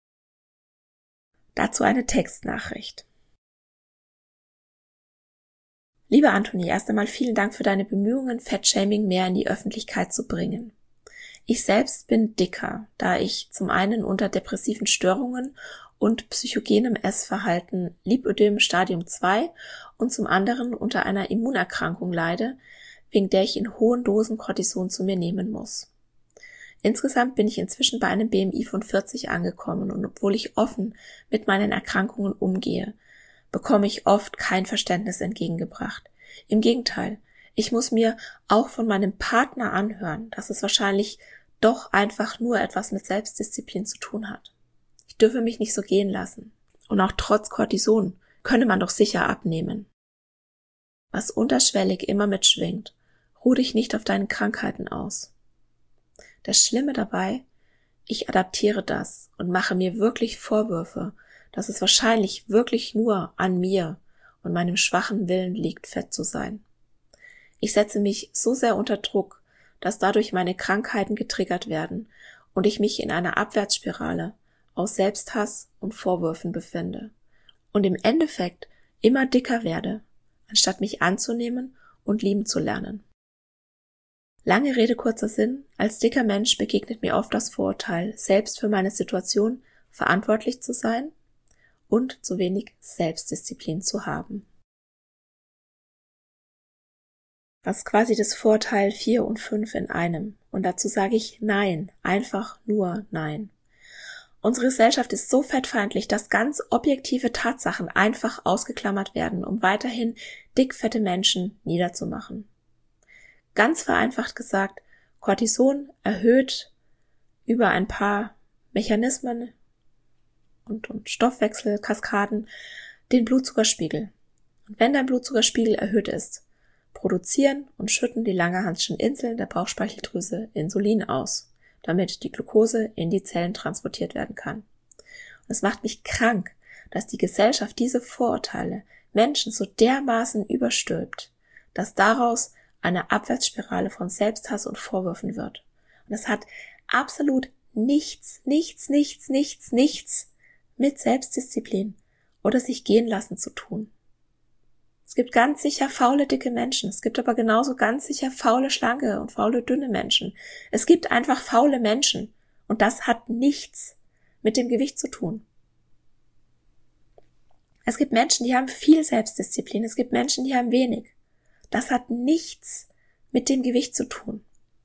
Dazu eine Textnachricht. Liebe Antonie, erst einmal vielen Dank für deine Bemühungen, Fettshaming mehr in die Öffentlichkeit zu bringen. Ich selbst bin dicker, da ich zum einen unter depressiven Störungen und psychogenem Essverhalten Lipödem Stadium 2 und zum anderen unter einer Immunerkrankung leide, wegen der ich in hohen Dosen Cortison zu mir nehmen muss. Insgesamt bin ich inzwischen bei einem BMI von 40 angekommen und obwohl ich offen mit meinen Erkrankungen umgehe, bekomme ich oft kein Verständnis entgegengebracht. Im Gegenteil, Ich muss mir auch von meinem Partner anhören, dass es wahrscheinlich doch einfach nur etwas mit Selbstdisziplin zu tun hat. Ich dürfe mich nicht so gehen lassen. Und auch trotz Cortison könne man doch sicher abnehmen. Was unterschwellig immer mitschwingt, ruh dich nicht auf deinen Krankheiten aus. Das Schlimme dabei, ich adaptiere das und mache mir wirklich Vorwürfe, dass es wahrscheinlich wirklich nur an mir und meinem schwachen Willen liegt, fett zu sein. Ich setze mich so sehr unter Druck, dass dadurch meine Krankheiten getriggert werden und ich mich in einer Abwärtsspirale aus Selbsthass und Vorwürfen befinde und im Endeffekt immer dicker werde, anstatt mich anzunehmen und lieben zu lernen. Lange Rede, kurzer Sinn, als dicker Mensch begegnet mir oft das Vorurteil, selbst für meine Situation verantwortlich zu sein und zu wenig Selbstdisziplin zu haben. Das ist quasi das Vorurteil 4 und 5 in einem. Und dazu sage ich Nein, einfach nur Nein. Unsere Gesellschaft ist so fettfeindlich, dass ganz objektive Tatsachen einfach ausgeklammert werden, um weiterhin dickfette Menschen niederzumachen. Ganz vereinfacht gesagt, Cortison erhöht über ein paar Mechanismen und Stoffwechselkaskaden den Blutzuckerspiegel. Und wenn dein Blutzuckerspiegel erhöht ist, produzieren und schütten die Langerhanschen Inseln der Bauchspeicheldrüse Insulin aus, damit die Glucose in die Zellen transportiert werden kann. Und es macht mich krank, dass die Gesellschaft diese Vorurteile Menschen so dermaßen überstülpt, dass daraus eine Abwärtsspirale von Selbsthass und Vorwürfen wird. Und es hat absolut nichts mit Selbstdisziplin oder sich gehen lassen zu tun. Es gibt ganz sicher faule, dicke Menschen. Es gibt aber genauso ganz sicher faule, schlanke und faule, dünne Menschen. Es gibt einfach faule Menschen. Und das hat nichts mit dem Gewicht zu tun. Es gibt Menschen, die haben viel Selbstdisziplin. Es gibt Menschen, die haben wenig. Das hat nichts mit dem Gewicht zu tun.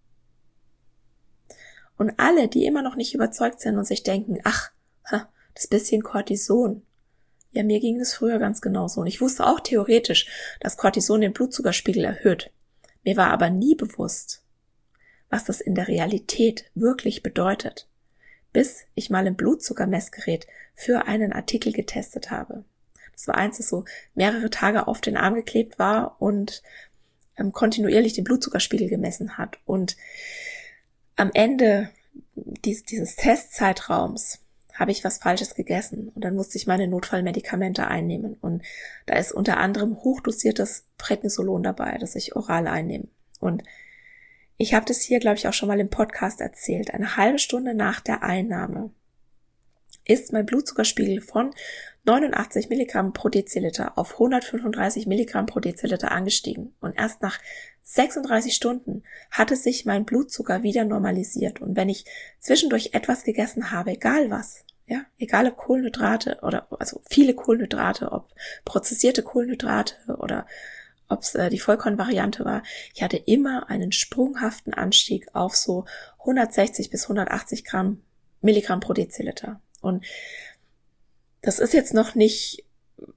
Und alle, die immer noch nicht überzeugt sind und sich denken, ach, das bisschen Cortison. Ja, mir ging es früher ganz genauso. Und ich wusste auch theoretisch, dass Cortison den Blutzuckerspiegel erhöht. Mir war aber nie bewusst, was das in der Realität wirklich bedeutet, bis ich mal ein Blutzuckermessgerät für einen Artikel getestet habe. Das war eins, das so mehrere Tage auf den Arm geklebt war und kontinuierlich den Blutzuckerspiegel gemessen hat. Und am Ende dieses Testzeitraums habe ich was Falsches gegessen und dann musste ich meine Notfallmedikamente einnehmen. Und da ist unter anderem hochdosiertes Prednisolon dabei, das ich oral einnehme. Und ich habe das hier, glaube ich, auch schon mal im Podcast erzählt. Eine halbe Stunde nach der Einnahme ist mein Blutzuckerspiegel von 89 Milligramm pro Deziliter auf 135 Milligramm pro Deziliter angestiegen. Und erst nach 36 Stunden hatte sich mein Blutzucker wieder normalisiert. Und wenn ich zwischendurch etwas gegessen habe, egal was, ja, egal ob Kohlenhydrate oder also viele Kohlenhydrate, ob prozessierte Kohlenhydrate oder ob es die Vollkornvariante war, ich hatte immer einen sprunghaften Anstieg auf so 160 bis 180 Milligramm pro Deziliter. Und das ist jetzt noch nicht,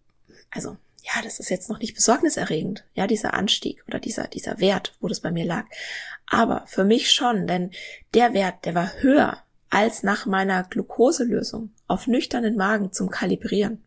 das ist jetzt noch nicht besorgniserregend, ja, dieser Anstieg oder dieser Wert, wo das bei mir lag. Aber für mich schon, denn der Wert, der war höher als nach meiner Glukoselösung auf nüchternen Magen zum Kalibrieren.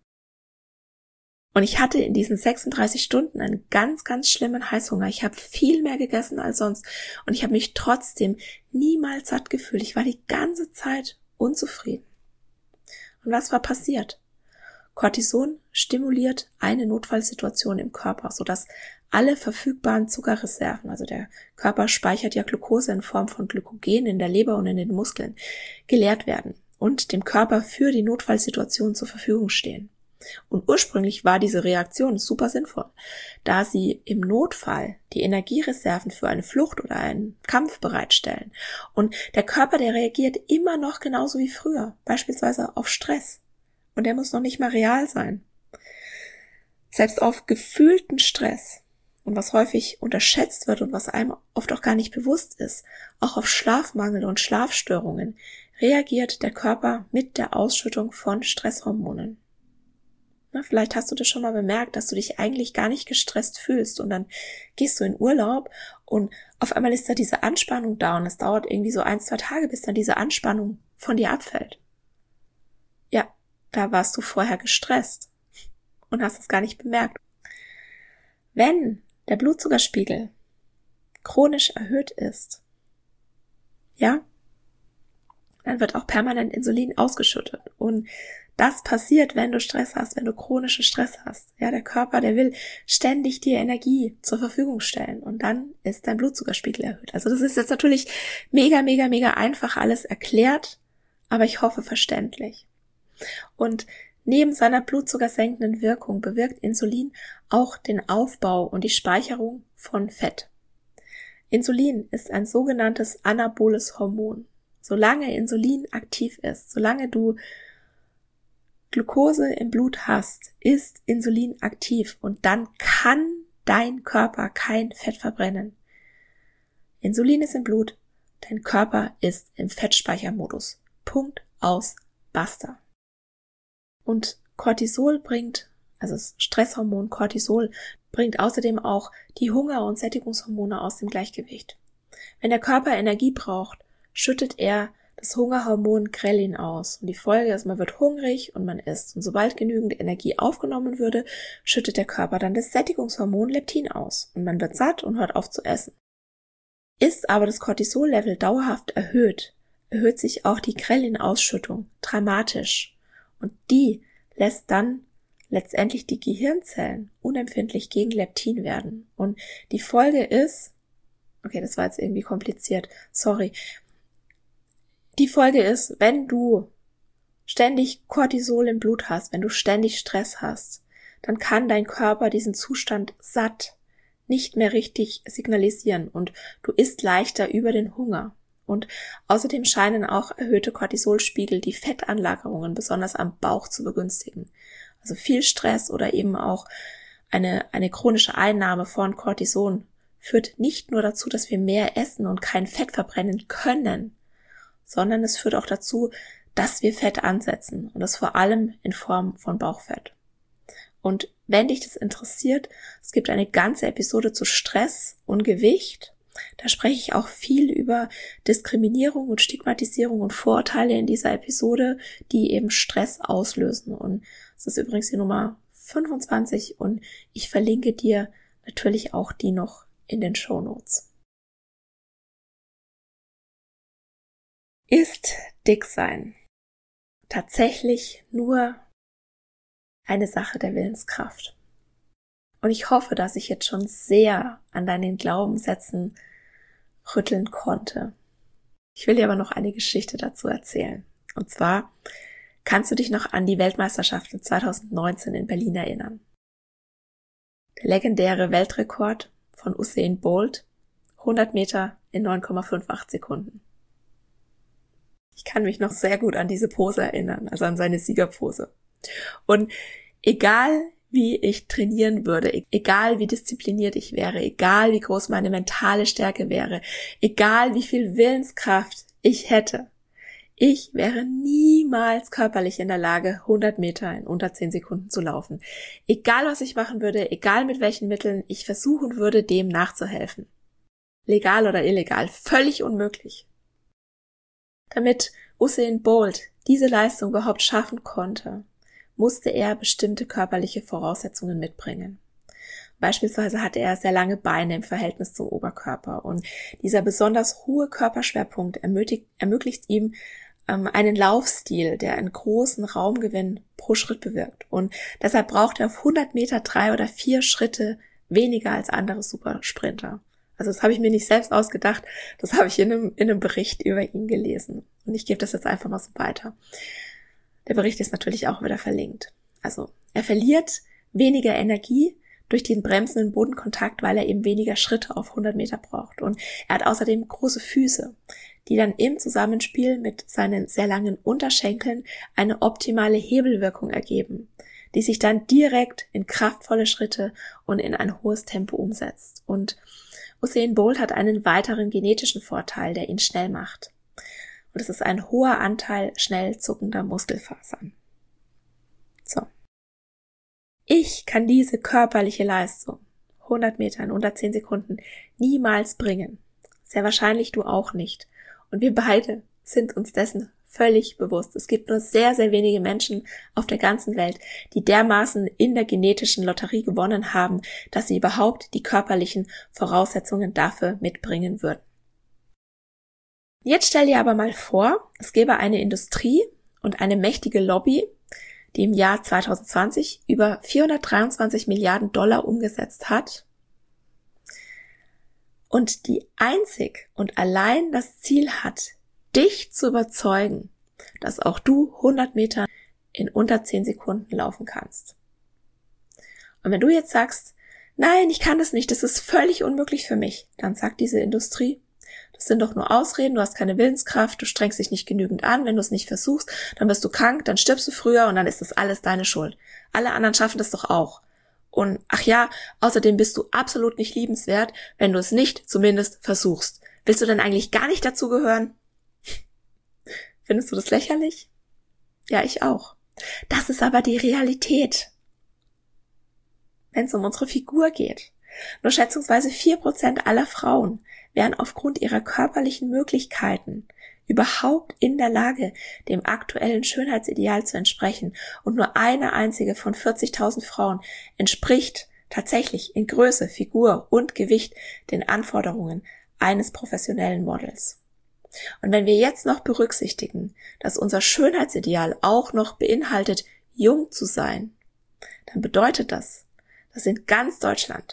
Und ich hatte in diesen 36 Stunden einen ganz, ganz schlimmen Heißhunger. Ich habe viel mehr gegessen als sonst und ich habe mich trotzdem niemals satt gefühlt. Ich war die ganze Zeit unzufrieden. Und was war passiert? Cortison stimuliert eine Notfallsituation im Körper, sodass alle verfügbaren Zuckerreserven, also der Körper speichert ja Glucose in Form von Glykogen in der Leber und in den Muskeln, geleert werden und dem Körper für die Notfallsituation zur Verfügung stehen. Und ursprünglich war diese Reaktion super sinnvoll, da sie im Notfall die Energiereserven für eine Flucht oder einen Kampf bereitstellen. Und der Körper, der reagiert immer noch genauso wie früher, beispielsweise auf Stress. Und der muss noch nicht mal real sein. Selbst auf gefühlten Stress und was häufig unterschätzt wird und was einem oft auch gar nicht bewusst ist, auch auf Schlafmangel und Schlafstörungen, reagiert der Körper mit der Ausschüttung von Stresshormonen. Vielleicht hast du das schon mal bemerkt, dass du dich eigentlich gar nicht gestresst fühlst und dann gehst du in Urlaub und auf einmal ist da diese Anspannung da und es dauert irgendwie so 1-2 Tage, bis dann diese Anspannung von dir abfällt. Ja, da warst du vorher gestresst und hast es gar nicht bemerkt. Wenn der Blutzuckerspiegel chronisch erhöht ist, ja, dann wird auch permanent Insulin ausgeschüttet. Und das passiert, wenn du Stress hast, wenn du chronischen Stress hast. Ja, der Körper, der will ständig dir Energie zur Verfügung stellen. Und dann ist dein Blutzuckerspiegel erhöht. Also das ist jetzt natürlich mega, mega, mega einfach alles erklärt, aber ich hoffe verständlich. Und neben seiner blutzuckersenkenden Wirkung bewirkt Insulin auch den Aufbau und die Speicherung von Fett. Insulin ist ein sogenanntes anaboles Hormon. Solange Insulin aktiv ist, solange du Glucose im Blut hast, ist Insulin aktiv und dann kann dein Körper kein Fett verbrennen. Insulin ist im Blut, dein Körper ist im Fettspeichermodus. Punkt, aus, basta. Und Cortisol also das Stresshormon Cortisol bringt außerdem auch die Hunger- und Sättigungshormone aus dem Gleichgewicht. Wenn der Körper Energie braucht, schüttet er das Hungerhormon Grelin aus. Und die Folge ist, man wird hungrig und man isst. Und sobald genügend Energie aufgenommen würde, schüttet der Körper dann das Sättigungshormon Leptin aus. Und man wird satt und hört auf zu essen. Ist aber das Cortisol-Level dauerhaft erhöht, erhöht sich auch die Grelin-Ausschüttung dramatisch. Und die lässt dann letztendlich die Gehirnzellen unempfindlich gegen Leptin werden. Und die Folge ist, okay, das war jetzt irgendwie kompliziert, sorry. Die Folge ist, wenn du ständig Cortisol im Blut hast, wenn du ständig Stress hast, dann kann dein Körper diesen Zustand satt nicht mehr richtig signalisieren und du isst leichter über den Hunger. Und außerdem scheinen auch erhöhte Cortisolspiegel die Fettanlagerungen besonders am Bauch zu begünstigen. Also viel Stress oder eben auch eine chronische Einnahme von Cortison führt nicht nur dazu, dass wir mehr essen und kein Fett verbrennen können, sondern es führt auch dazu, dass wir Fett ansetzen und das vor allem in Form von Bauchfett. Und wenn dich das interessiert, es gibt eine ganze Episode zu Stress und Gewicht. Da spreche ich auch viel über Diskriminierung und Stigmatisierung und Vorurteile in dieser Episode, die eben Stress auslösen. Und es ist übrigens die Nummer 25 und ich verlinke dir natürlich auch die noch in den Shownotes. Ist Dicksein tatsächlich nur eine Sache der Willenskraft? Und ich hoffe, dass ich jetzt schon sehr an deinen Glaubenssätzen rütteln konnte. Ich will dir aber noch eine Geschichte dazu erzählen. Und zwar kannst du dich noch an die Weltmeisterschaften 2019 in Berlin erinnern. Der legendäre Weltrekord von Usain Bolt, 100 Meter in 9,58 Sekunden. Ich kann mich noch sehr gut an diese Pose erinnern, also an seine Siegerpose. Und egal wie ich trainieren würde, egal wie diszipliniert ich wäre, egal wie groß meine mentale Stärke wäre, egal wie viel Willenskraft ich hätte, ich wäre niemals körperlich in der Lage, 100 Meter in unter 10 Sekunden zu laufen. Egal was ich machen würde, egal mit welchen Mitteln ich versuchen würde, dem nachzuhelfen. Legal oder illegal, völlig unmöglich. Damit Usain Bolt diese Leistung überhaupt schaffen konnte, musste er bestimmte körperliche Voraussetzungen mitbringen. Beispielsweise hatte er sehr lange Beine im Verhältnis zum Oberkörper und dieser besonders hohe Körperschwerpunkt ermöglicht ihm einen Laufstil, der einen großen Raumgewinn pro Schritt bewirkt. Und deshalb braucht er auf 100 Meter 3 oder 4 Schritte weniger als andere Supersprinter. Also das habe ich mir nicht selbst ausgedacht, das habe ich in einem Bericht über ihn gelesen. Und ich gebe das jetzt einfach mal so weiter. Der Bericht ist natürlich auch wieder verlinkt. Also er verliert weniger Energie durch den bremsenden Bodenkontakt, weil er eben weniger Schritte auf 100 Meter braucht. Und er hat außerdem große Füße, die dann im Zusammenspiel mit seinen sehr langen Unterschenkeln eine optimale Hebelwirkung ergeben, die sich dann direkt in kraftvolle Schritte und in ein hohes Tempo umsetzt. Und Usain Bolt hat einen weiteren genetischen Vorteil, der ihn schnell macht. Und es ist ein hoher Anteil schnell zuckender Muskelfasern. So. Ich kann diese körperliche Leistung, 100 Meter in unter 10 Sekunden, niemals bringen. Sehr wahrscheinlich du auch nicht. Und wir beide sind uns dessen völlig bewusst. Es gibt nur sehr, sehr wenige Menschen auf der ganzen Welt, die dermaßen in der genetischen Lotterie gewonnen haben, dass sie überhaupt die körperlichen Voraussetzungen dafür mitbringen würden. Jetzt stell dir aber mal vor, es gäbe eine Industrie und eine mächtige Lobby, die im Jahr 2020 über 423 Milliarden Dollar umgesetzt hat und die einzig und allein das Ziel hat, dich zu überzeugen, dass auch du 100 Meter in unter 10 Sekunden laufen kannst. Und wenn du jetzt sagst, nein, ich kann das nicht, das ist völlig unmöglich für mich, dann sagt diese Industrie, das sind doch nur Ausreden, du hast keine Willenskraft, du strengst dich nicht genügend an, wenn du es nicht versuchst, dann wirst du krank, dann stirbst du früher und dann ist das alles deine Schuld. Alle anderen schaffen das doch auch. Und ach ja, außerdem bist du absolut nicht liebenswert, wenn du es nicht zumindest versuchst. Willst du denn eigentlich gar nicht dazugehören? Findest du das lächerlich? Ja, ich auch. Das ist aber die Realität. Wenn es um unsere Figur geht. Nur schätzungsweise 4% aller Frauen wären aufgrund ihrer körperlichen Möglichkeiten überhaupt in der Lage, dem aktuellen Schönheitsideal zu entsprechen. Und nur eine einzige von 40.000 Frauen entspricht tatsächlich in Größe, Figur und Gewicht den Anforderungen eines professionellen Models. Und wenn wir jetzt noch berücksichtigen, dass unser Schönheitsideal auch noch beinhaltet, jung zu sein, dann bedeutet das, dass in ganz Deutschland,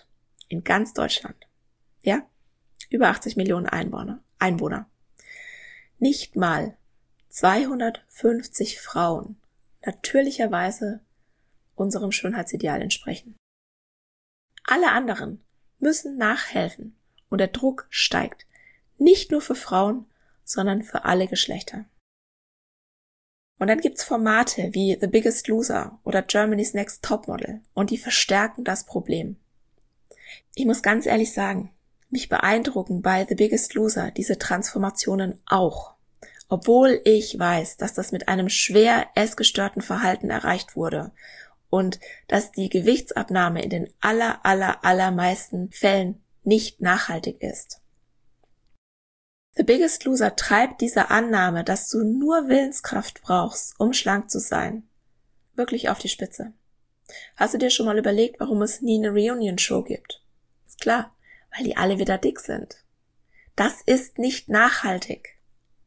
ja, über 80 Millionen Einwohner, nicht mal 250 Frauen natürlicherweise unserem Schönheitsideal entsprechen. Alle anderen müssen nachhelfen und der Druck steigt, nicht nur für Frauen, sondern für alle Geschlechter. Und dann gibt's Formate wie The Biggest Loser oder Germany's Next Topmodel und die verstärken das Problem. Ich muss ganz ehrlich sagen, mich beeindrucken bei The Biggest Loser diese Transformationen auch, obwohl ich weiß, dass das mit einem schwer essgestörten Verhalten erreicht wurde und dass die Gewichtsabnahme in den allermeisten Fällen nicht nachhaltig ist. The Biggest Loser treibt diese Annahme, dass du nur Willenskraft brauchst, um schlank zu sein, wirklich auf die Spitze. Hast du dir schon mal überlegt, warum es nie eine Reunion-Show gibt? Ist klar, weil die alle wieder dick sind. Das ist nicht nachhaltig.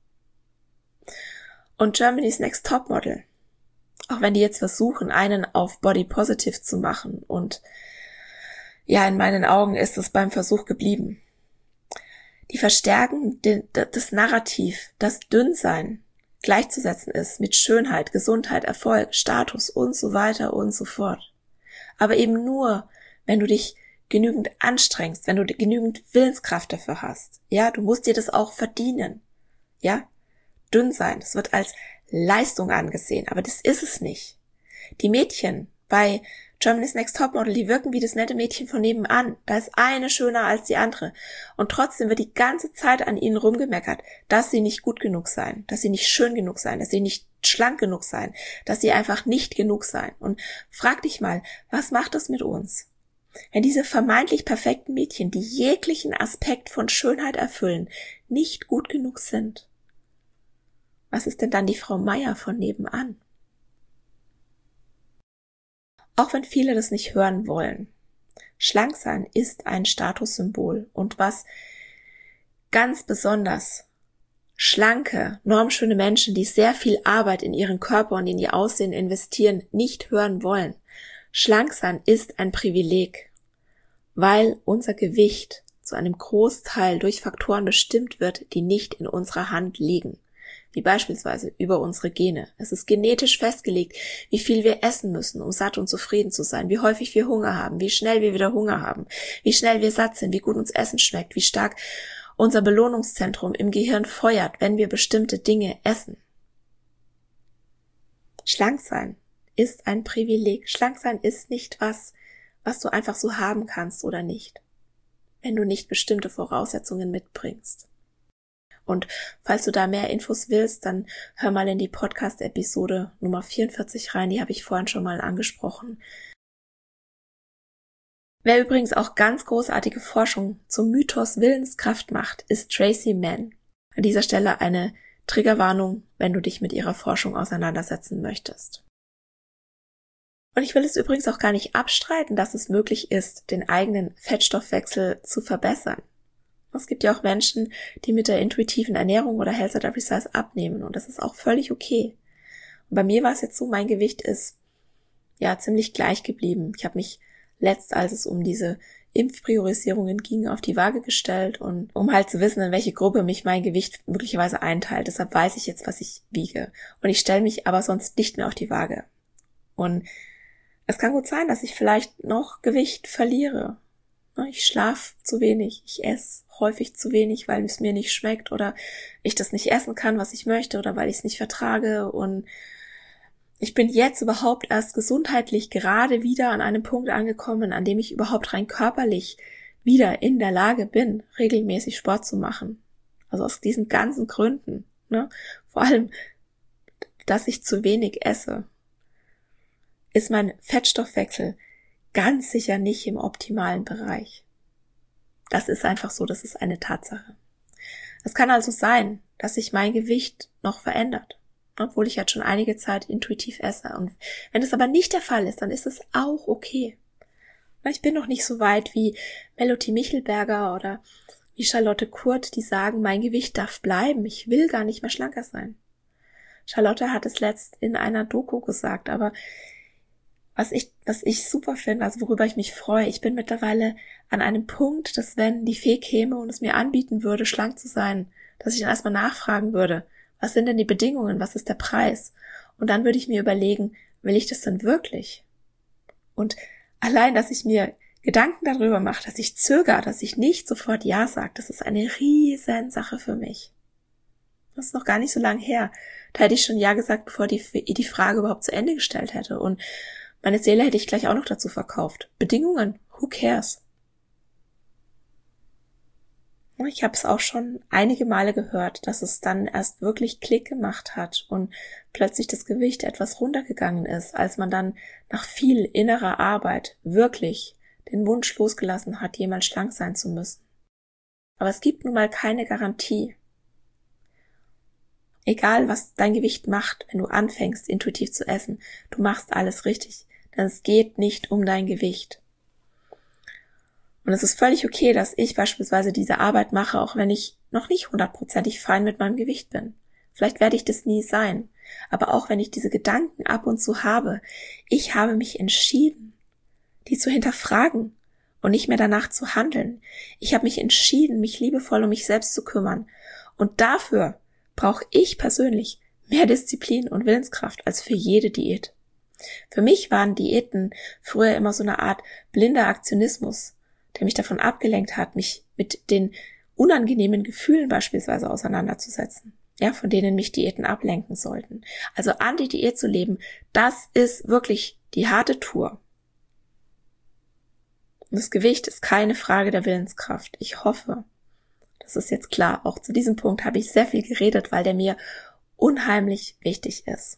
Und Germany's Next Topmodel, auch wenn die jetzt versuchen, einen auf Body Positive zu machen und ja, in meinen Augen ist es beim Versuch geblieben. Die verstärken das Narrativ, dass Dünnsein gleichzusetzen ist mit Schönheit, Gesundheit, Erfolg, Status und so weiter und so fort. Aber eben nur, wenn du dich genügend anstrengst, wenn du genügend Willenskraft dafür hast. Ja, du musst dir das auch verdienen. Ja, dünn sein, das wird als Leistung angesehen, aber das ist es nicht. Die Mädchen bei Germany's Next Topmodel, die wirken wie das nette Mädchen von nebenan. Da ist eine schöner als die andere. Und trotzdem wird die ganze Zeit an ihnen rumgemeckert, dass sie nicht gut genug seien, dass sie nicht schön genug seien, dass sie nicht schlank genug seien, dass sie einfach nicht genug seien. Und frag dich mal, was macht das mit uns? Wenn diese vermeintlich perfekten Mädchen, die jeglichen Aspekt von Schönheit erfüllen, nicht gut genug sind, was ist denn dann die Frau Meier von nebenan? Auch wenn viele das nicht hören wollen. Schlank sein ist ein Statussymbol und was ganz besonders schlanke, normschöne Menschen, die sehr viel Arbeit in ihren Körper und in ihr Aussehen investieren, nicht hören wollen. Schlank sein ist ein Privileg, weil unser Gewicht zu einem Großteil durch Faktoren bestimmt wird, die nicht in unserer Hand liegen. Wie beispielsweise über unsere Gene. Es ist genetisch festgelegt, wie viel wir essen müssen, um satt und zufrieden zu sein, wie häufig wir Hunger haben, wie schnell wir wieder Hunger haben, wie schnell wir satt sind, wie gut uns Essen schmeckt, wie stark unser Belohnungszentrum im Gehirn feuert, wenn wir bestimmte Dinge essen. Schlank sein ist ein Privileg. Schlank sein ist nicht was du einfach so haben kannst oder nicht, wenn du nicht bestimmte Voraussetzungen mitbringst. Und falls du da mehr Infos willst, dann hör mal in die Podcast-Episode Nummer 44 rein, die habe ich vorhin schon mal angesprochen. Wer übrigens auch ganz großartige Forschung zum Mythos Willenskraft macht, ist Tracy Mann. An dieser Stelle eine Triggerwarnung, wenn du dich mit ihrer Forschung auseinandersetzen möchtest. Und ich will es übrigens auch gar nicht abstreiten, dass es möglich ist, den eigenen Fettstoffwechsel zu verbessern. Es gibt ja auch Menschen, die mit der intuitiven Ernährung oder Health at Every Size abnehmen und das ist auch völlig okay. Und bei mir war es jetzt so, mein Gewicht ist ja ziemlich gleich geblieben. Ich habe mich als es um diese Impfpriorisierungen ging, auf die Waage gestellt und um halt zu wissen, in welche Gruppe mich mein Gewicht möglicherweise einteilt. Deshalb weiß ich jetzt, was ich wiege. Und ich stelle mich aber sonst nicht mehr auf die Waage. Und es kann gut sein, dass ich vielleicht noch Gewicht verliere. Ich schlafe zu wenig, ich esse häufig zu wenig, weil es mir nicht schmeckt oder ich das nicht essen kann, was ich möchte oder weil ich es nicht vertrage und ich bin jetzt überhaupt erst gesundheitlich gerade wieder an einem Punkt angekommen, an dem ich überhaupt rein körperlich wieder in der Lage bin, regelmäßig Sport zu machen. Also aus diesen ganzen Gründen, vor allem, dass ich zu wenig esse, ist mein Fettstoffwechsel ganz sicher nicht im optimalen Bereich. Das ist einfach so, das ist eine Tatsache. Es kann also sein, dass sich mein Gewicht noch verändert, obwohl ich jetzt schon einige Zeit intuitiv esse. Und wenn es aber nicht der Fall ist, dann ist es auch okay. Ich bin noch nicht so weit wie Melody Michelberger oder wie Charlotte Kurt, die sagen, mein Gewicht darf bleiben, ich will gar nicht mehr schlanker sein. Charlotte hat es letzt in einer Doku gesagt, aber was ich super finde, also worüber ich mich freue, ich bin mittlerweile an einem Punkt, dass wenn die Fee käme und es mir anbieten würde, schlank zu sein, dass ich dann erstmal nachfragen würde, was sind denn die Bedingungen, was ist der Preis? Und dann würde ich mir überlegen, will ich das denn wirklich? Und allein, dass ich mir Gedanken darüber mache, dass ich zögere, dass ich nicht sofort Ja sage, das ist eine riesen Sache für mich. Das ist noch gar nicht so lange her. Da hätte ich schon Ja gesagt, bevor die Frage überhaupt zu Ende gestellt hätte. Und meine Seele hätte ich gleich auch noch dazu verkauft. Bedingungen, who cares? Ich habe es auch schon einige Male gehört, dass es dann erst wirklich Klick gemacht hat und plötzlich das Gewicht etwas runtergegangen ist, als man dann nach viel innerer Arbeit wirklich den Wunsch losgelassen hat, jemals schlank sein zu müssen. Aber es gibt nun mal keine Garantie. Egal, was dein Gewicht macht, wenn du anfängst, intuitiv zu essen, du machst alles richtig, denn es geht nicht um dein Gewicht. Und es ist völlig okay, dass ich beispielsweise diese Arbeit mache, auch wenn ich noch nicht 100% fein mit meinem Gewicht bin. Vielleicht werde ich das nie sein. Aber auch wenn ich diese Gedanken ab und zu habe, ich habe mich entschieden, die zu hinterfragen und nicht mehr danach zu handeln. Ich habe mich entschieden, mich liebevoll um mich selbst zu kümmern. Und dafür brauche ich persönlich mehr Disziplin und Willenskraft als für jede Diät. Für mich waren Diäten früher immer so eine Art blinder Aktionismus, der mich davon abgelenkt hat, mich mit den unangenehmen Gefühlen beispielsweise auseinanderzusetzen, von denen mich Diäten ablenken sollten. Also Anti-Diät zu leben, das ist wirklich die harte Tour. Und das Gewicht ist keine Frage der Willenskraft. Ich hoffe, das ist jetzt klar. Auch zu diesem Punkt habe ich sehr viel geredet, weil der mir unheimlich wichtig ist.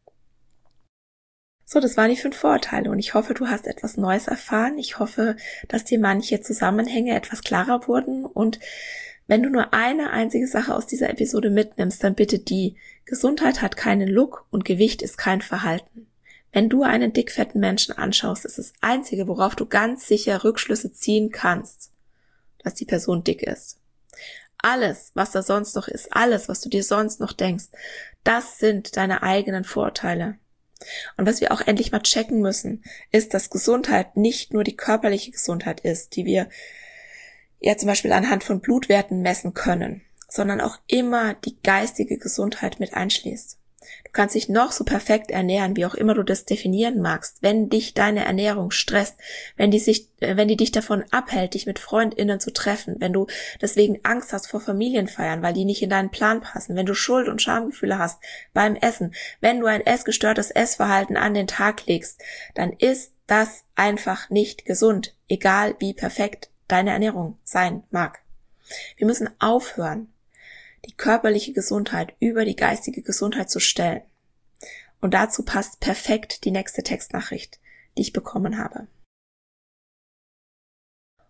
So, das waren die 5 Vorurteile und ich hoffe, du hast etwas Neues erfahren. Ich hoffe, dass dir manche Zusammenhänge etwas klarer wurden und wenn du nur eine einzige Sache aus dieser Episode mitnimmst, dann bitte die: Gesundheit hat keinen Look und Gewicht ist kein Verhalten. Wenn du einen dickfetten Menschen anschaust, ist das Einzige, worauf du ganz sicher Rückschlüsse ziehen kannst, dass die Person dick ist. Alles, was da sonst noch ist, alles, was du dir sonst noch denkst, das sind deine eigenen Vorurteile. Und was wir auch endlich mal checken müssen, ist, dass Gesundheit nicht nur die körperliche Gesundheit ist, die wir zum Beispiel anhand von Blutwerten messen können, sondern auch immer die geistige Gesundheit mit einschließt. Du kannst dich noch so perfekt ernähren, wie auch immer du das definieren magst. Wenn dich deine Ernährung stresst, wenn die dich davon abhält, dich mit FreundInnen zu treffen, wenn du deswegen Angst hast vor Familienfeiern, weil die nicht in deinen Plan passen, wenn du Schuld- und Schamgefühle hast beim Essen, wenn du ein essgestörtes Essverhalten an den Tag legst, dann ist das einfach nicht gesund, egal wie perfekt deine Ernährung sein mag. Wir müssen aufhören, die körperliche Gesundheit über die geistige Gesundheit zu stellen. Und dazu passt perfekt die nächste Textnachricht, die ich bekommen habe.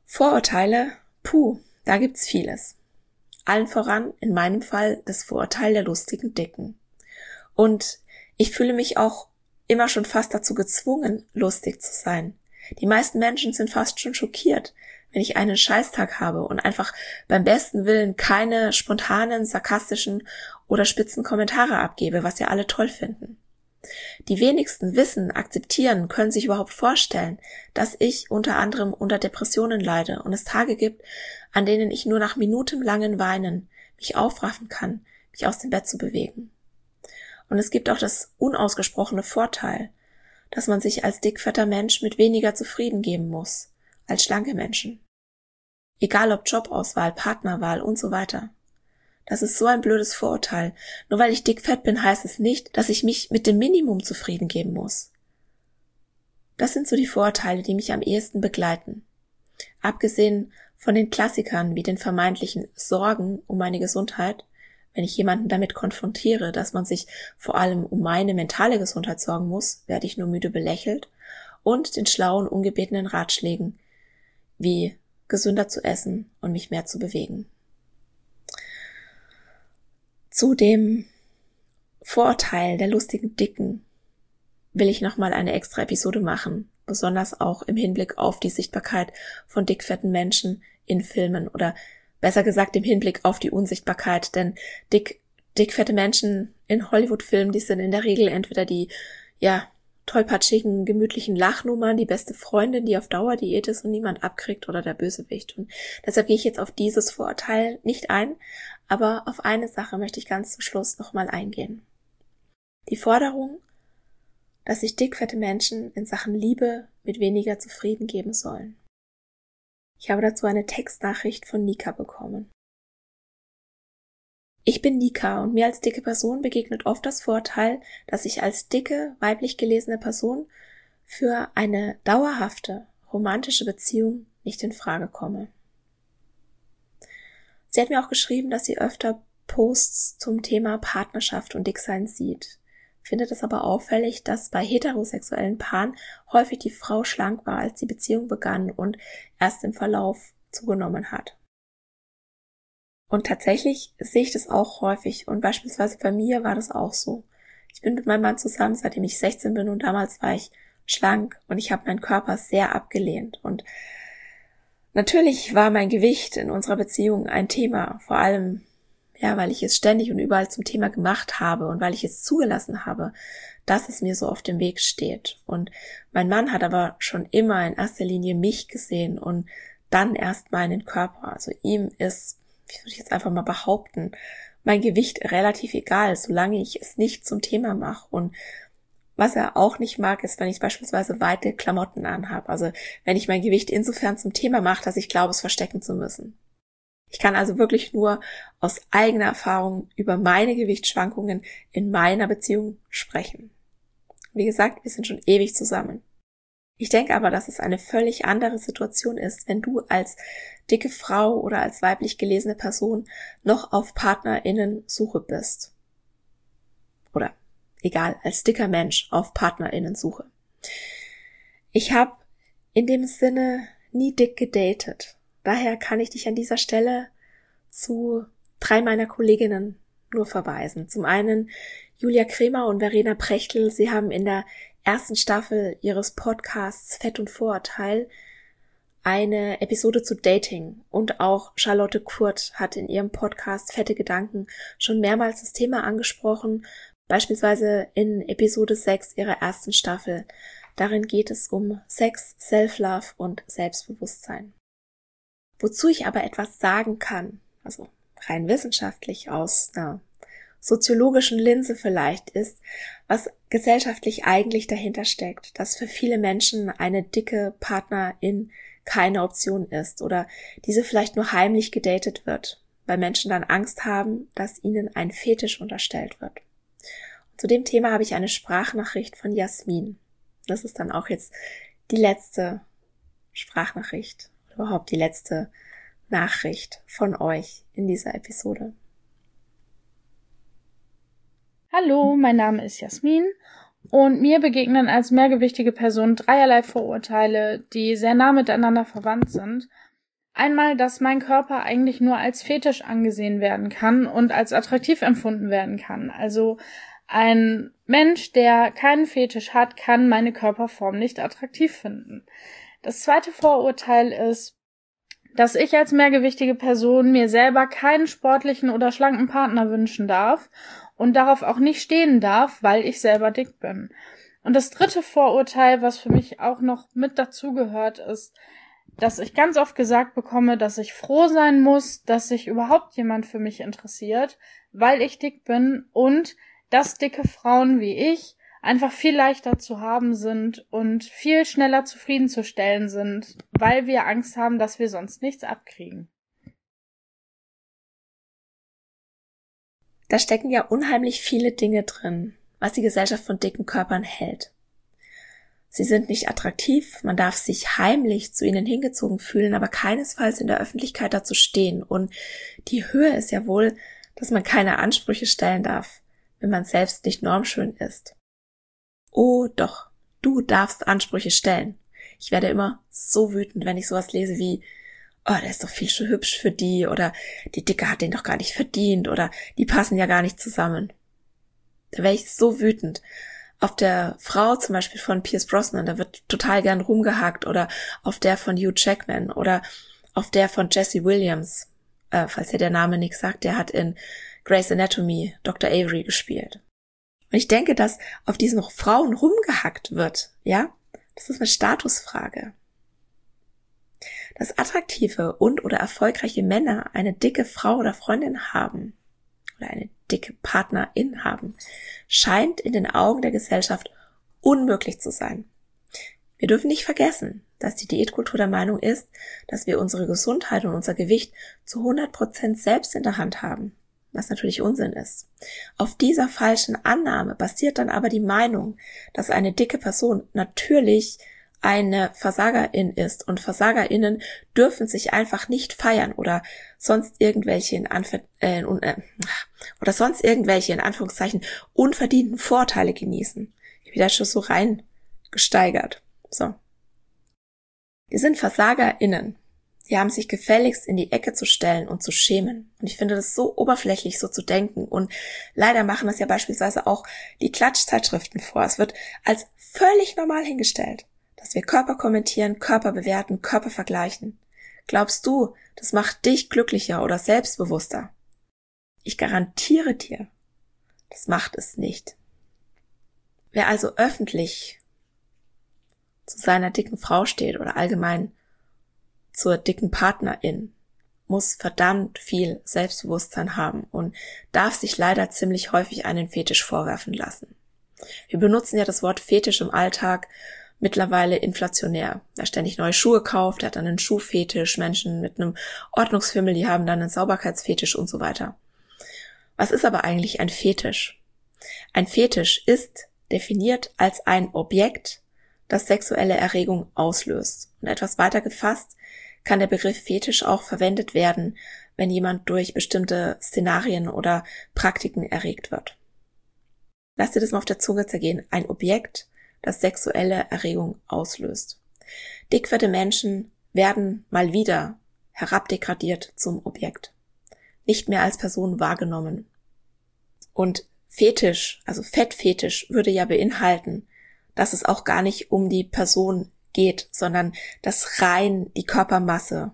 Vorurteile, da gibt's vieles. Allen voran, in meinem Fall, das Vorurteil der lustigen Dicken. Und ich fühle mich auch immer schon fast dazu gezwungen, lustig zu sein. Die meisten Menschen sind fast schon schockiert, wenn ich einen Scheißtag habe und einfach beim besten Willen keine spontanen, sarkastischen oder spitzen Kommentare abgebe, was ja alle toll finden. Die wenigsten wissen, akzeptieren, können sich überhaupt vorstellen, dass ich unter anderem unter Depressionen leide und es Tage gibt, an denen ich nur nach minutenlangen Weinen mich aufraffen kann, mich aus dem Bett zu bewegen. Und es gibt auch das unausgesprochene Vorteil, dass man sich als dickfetter Mensch mit weniger zufrieden geben muss als schlanke Menschen. Egal ob Jobauswahl, Partnerwahl und so weiter. Das ist so ein blödes Vorurteil. Nur weil ich dickfett bin, heißt es nicht, dass ich mich mit dem Minimum zufrieden geben muss. Das sind so die Vorurteile, die mich am ehesten begleiten. Abgesehen von den Klassikern wie den vermeintlichen Sorgen um meine Gesundheit, wenn ich jemanden damit konfrontiere, dass man sich vor allem um meine mentale Gesundheit sorgen muss, werde ich nur müde belächelt, und den schlauen, ungebetenen Ratschlägen, wie gesünder zu essen und mich mehr zu bewegen. Zu dem Vorurteil der lustigen Dicken will ich nochmal eine extra Episode machen, besonders auch im Hinblick auf die Sichtbarkeit von dickfetten Menschen in Filmen oder besser gesagt im Hinblick auf die Unsichtbarkeit, denn dickfette Menschen in Hollywood-Filmen, die sind in der Regel entweder die, tollpatschigen, gemütlichen Lachnummern, die beste Freundin, die auf Dauer Diät ist und niemand abkriegt, oder der Bösewicht. Und deshalb gehe ich jetzt auf dieses Vorurteil nicht ein, aber auf eine Sache möchte ich ganz zum Schluss nochmal eingehen. Die Forderung, dass sich dickfette Menschen in Sachen Liebe mit weniger zufrieden geben sollen. Ich habe dazu eine Textnachricht von Nika bekommen. Ich bin Nika und mir als dicke Person begegnet oft das Vorteil, dass ich als dicke, weiblich gelesene Person für eine dauerhafte, romantische Beziehung nicht in Frage komme. Sie hat mir auch geschrieben, dass sie öfter Posts zum Thema Partnerschaft und Dicksein sieht, findet es aber auffällig, dass bei heterosexuellen Paaren häufig die Frau schlank war, als die Beziehung begann und erst im Verlauf zugenommen hat. Und tatsächlich sehe ich das auch häufig und beispielsweise bei mir war das auch so. Ich bin mit meinem Mann zusammen, seitdem ich 16 bin und damals war ich schlank und ich habe meinen Körper sehr abgelehnt und natürlich war mein Gewicht in unserer Beziehung ein Thema, vor allem, weil ich es ständig und überall zum Thema gemacht habe und weil ich es zugelassen habe, dass es mir so auf dem Weg steht. Und mein Mann hat aber schon immer in erster Linie mich gesehen und dann erst meinen Körper. Also ihm ist, ich würde jetzt einfach mal behaupten, mein Gewicht relativ egal, solange ich es nicht zum Thema mache. Und was er auch nicht mag, ist, wenn ich beispielsweise weite Klamotten anhabe. Also wenn ich mein Gewicht insofern zum Thema mache, dass ich glaube, es verstecken zu müssen. Ich kann also wirklich nur aus eigener Erfahrung über meine Gewichtsschwankungen in meiner Beziehung sprechen. Wie gesagt, wir sind schon ewig zusammen. Ich denke aber, dass es eine völlig andere Situation ist, wenn du als dicke Frau oder als weiblich gelesene Person noch auf PartnerInnen-Suche bist. Oder egal, als dicker Mensch auf PartnerInnen-Suche. Ich habe in dem Sinne nie dick gedatet. Daher kann ich dich an dieser Stelle zu 3 meiner Kolleginnen nur verweisen. Zum einen Julia Kremer und Verena Prechtl. Sie haben in der ersten Staffel ihres Podcasts Fett und Vorurteil eine Episode zu Dating, und auch Charlotte Kurt hat in ihrem Podcast Fette Gedanken schon mehrmals das Thema angesprochen, beispielsweise in Episode 6 ihrer ersten Staffel. Darin geht es um Sex, Self-Love und Selbstbewusstsein. Wozu ich aber etwas sagen kann, also rein wissenschaftlich aus einer soziologischen Linse vielleicht, ist, was gesellschaftlich eigentlich dahinter steckt, dass für viele Menschen eine dicke Partnerin keine Option ist oder diese vielleicht nur heimlich gedatet wird, weil Menschen dann Angst haben, dass ihnen ein Fetisch unterstellt wird. Und zu dem Thema habe ich eine Sprachnachricht von Jasmin. Das ist dann auch jetzt die letzte Sprachnachricht, überhaupt die letzte Nachricht von euch in dieser Episode. Hallo, mein Name ist Jasmin und mir begegnen als mehrgewichtige Person dreierlei Vorurteile, die sehr nah miteinander verwandt sind. Einmal, dass mein Körper eigentlich nur als Fetisch angesehen werden kann und als attraktiv empfunden werden kann. Also ein Mensch, der keinen Fetisch hat, kann meine Körperform nicht attraktiv finden. Das zweite Vorurteil ist, dass ich als mehrgewichtige Person mir selber keinen sportlichen oder schlanken Partner wünschen darf und darauf auch nicht stehen darf, weil ich selber dick bin. Und das dritte Vorurteil, was für mich auch noch mit dazugehört, ist, dass ich ganz oft gesagt bekomme, dass ich froh sein muss, dass sich überhaupt jemand für mich interessiert, weil ich dick bin und dass dicke Frauen wie ich einfach viel leichter zu haben sind und viel schneller zufriedenzustellen sind, weil wir Angst haben, dass wir sonst nichts abkriegen. Da stecken ja unheimlich viele Dinge drin, was die Gesellschaft von dicken Körpern hält. Sie sind nicht attraktiv, man darf sich heimlich zu ihnen hingezogen fühlen, aber keinesfalls in der Öffentlichkeit dazu stehen. Und die Höhe ist ja wohl, dass man keine Ansprüche stellen darf, wenn man selbst nicht normschön ist. Oh doch, du darfst Ansprüche stellen. Ich werde immer so wütend, wenn ich sowas lese wie, oh, der ist doch viel zu hübsch für die, oder die Dicke hat den doch gar nicht verdient, oder die passen ja gar nicht zusammen. Da wäre ich so wütend. Auf der Frau zum Beispiel von Pierce Brosnan, da wird total gern rumgehackt, oder auf der von Hugh Jackman oder auf der von Jesse Williams, falls dir der Name nichts sagt, der hat in Grey's Anatomy Dr. Avery gespielt. Und ich denke, dass auf diesen Frauen rumgehackt wird, ja, das ist eine Statusfrage. Dass attraktive und oder erfolgreiche Männer eine dicke Frau oder Freundin haben oder eine dicke Partnerin haben, scheint in den Augen der Gesellschaft unmöglich zu sein. Wir dürfen nicht vergessen, dass die Diätkultur der Meinung ist, dass wir unsere Gesundheit und unser Gewicht zu 100% selbst in der Hand haben, was natürlich Unsinn ist. Auf dieser falschen Annahme basiert dann aber die Meinung, dass eine dicke Person natürlich eine Versagerin ist und VersagerInnen dürfen sich einfach nicht feiern oder sonst irgendwelche in Anführungszeichen unverdienten Vorteile genießen. Ich bin da schon so reingesteigert. So. Die sind VersagerInnen. Die haben sich gefälligst in die Ecke zu stellen und zu schämen. Und ich finde das so oberflächlich, so zu denken. Und leider machen das ja beispielsweise auch die Klatschzeitschriften vor. Es wird als völlig normal hingestellt, dass wir Körper kommentieren, Körper bewerten, Körper vergleichen. Glaubst du, das macht dich glücklicher oder selbstbewusster? Ich garantiere dir, das macht es nicht. Wer also öffentlich zu seiner dicken Frau steht oder allgemein zur dicken Partnerin, muss verdammt viel Selbstbewusstsein haben und darf sich leider ziemlich häufig einen Fetisch vorwerfen lassen. Wir benutzen ja das Wort Fetisch im Alltag mittlerweile inflationär. Wer ständig neue Schuhe kauft, der hat dann einen Schuhfetisch, Menschen mit einem Ordnungsfimmel, die haben dann einen Sauberkeitsfetisch und so weiter. Was ist aber eigentlich ein Fetisch? Ein Fetisch ist definiert als ein Objekt, das sexuelle Erregung auslöst. Und etwas weiter gefasst kann der Begriff Fetisch auch verwendet werden, wenn jemand durch bestimmte Szenarien oder Praktiken erregt wird. Lass dir das mal auf der Zunge zergehen. Ein Objekt, das sexuelle Erregung auslöst. Dickfette Menschen werden mal wieder herabdegradiert zum Objekt. Nicht mehr als Person wahrgenommen. Und Fetisch, also Fettfetisch, würde ja beinhalten, dass es auch gar nicht um die Person geht, sondern dass rein die Körpermasse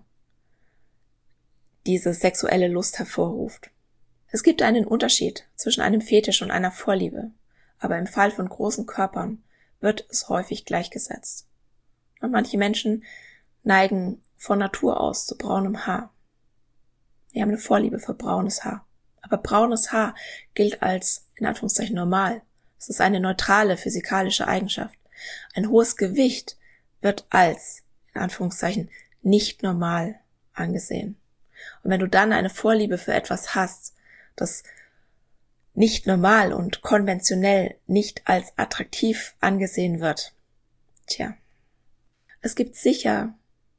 diese sexuelle Lust hervorruft. Es gibt einen Unterschied zwischen einem Fetisch und einer Vorliebe, aber im Fall von großen Körpern wird es häufig gleichgesetzt. Und manche Menschen neigen von Natur aus zu braunem Haar. Die haben eine Vorliebe für braunes Haar. Aber braunes Haar gilt als, in Anführungszeichen, normal. Es ist eine neutrale physikalische Eigenschaft. Ein hohes Gewicht wird als, in Anführungszeichen, nicht normal angesehen. Und wenn du dann eine Vorliebe für etwas hast, das nicht normal und konventionell nicht als attraktiv angesehen wird, tja, es gibt sicher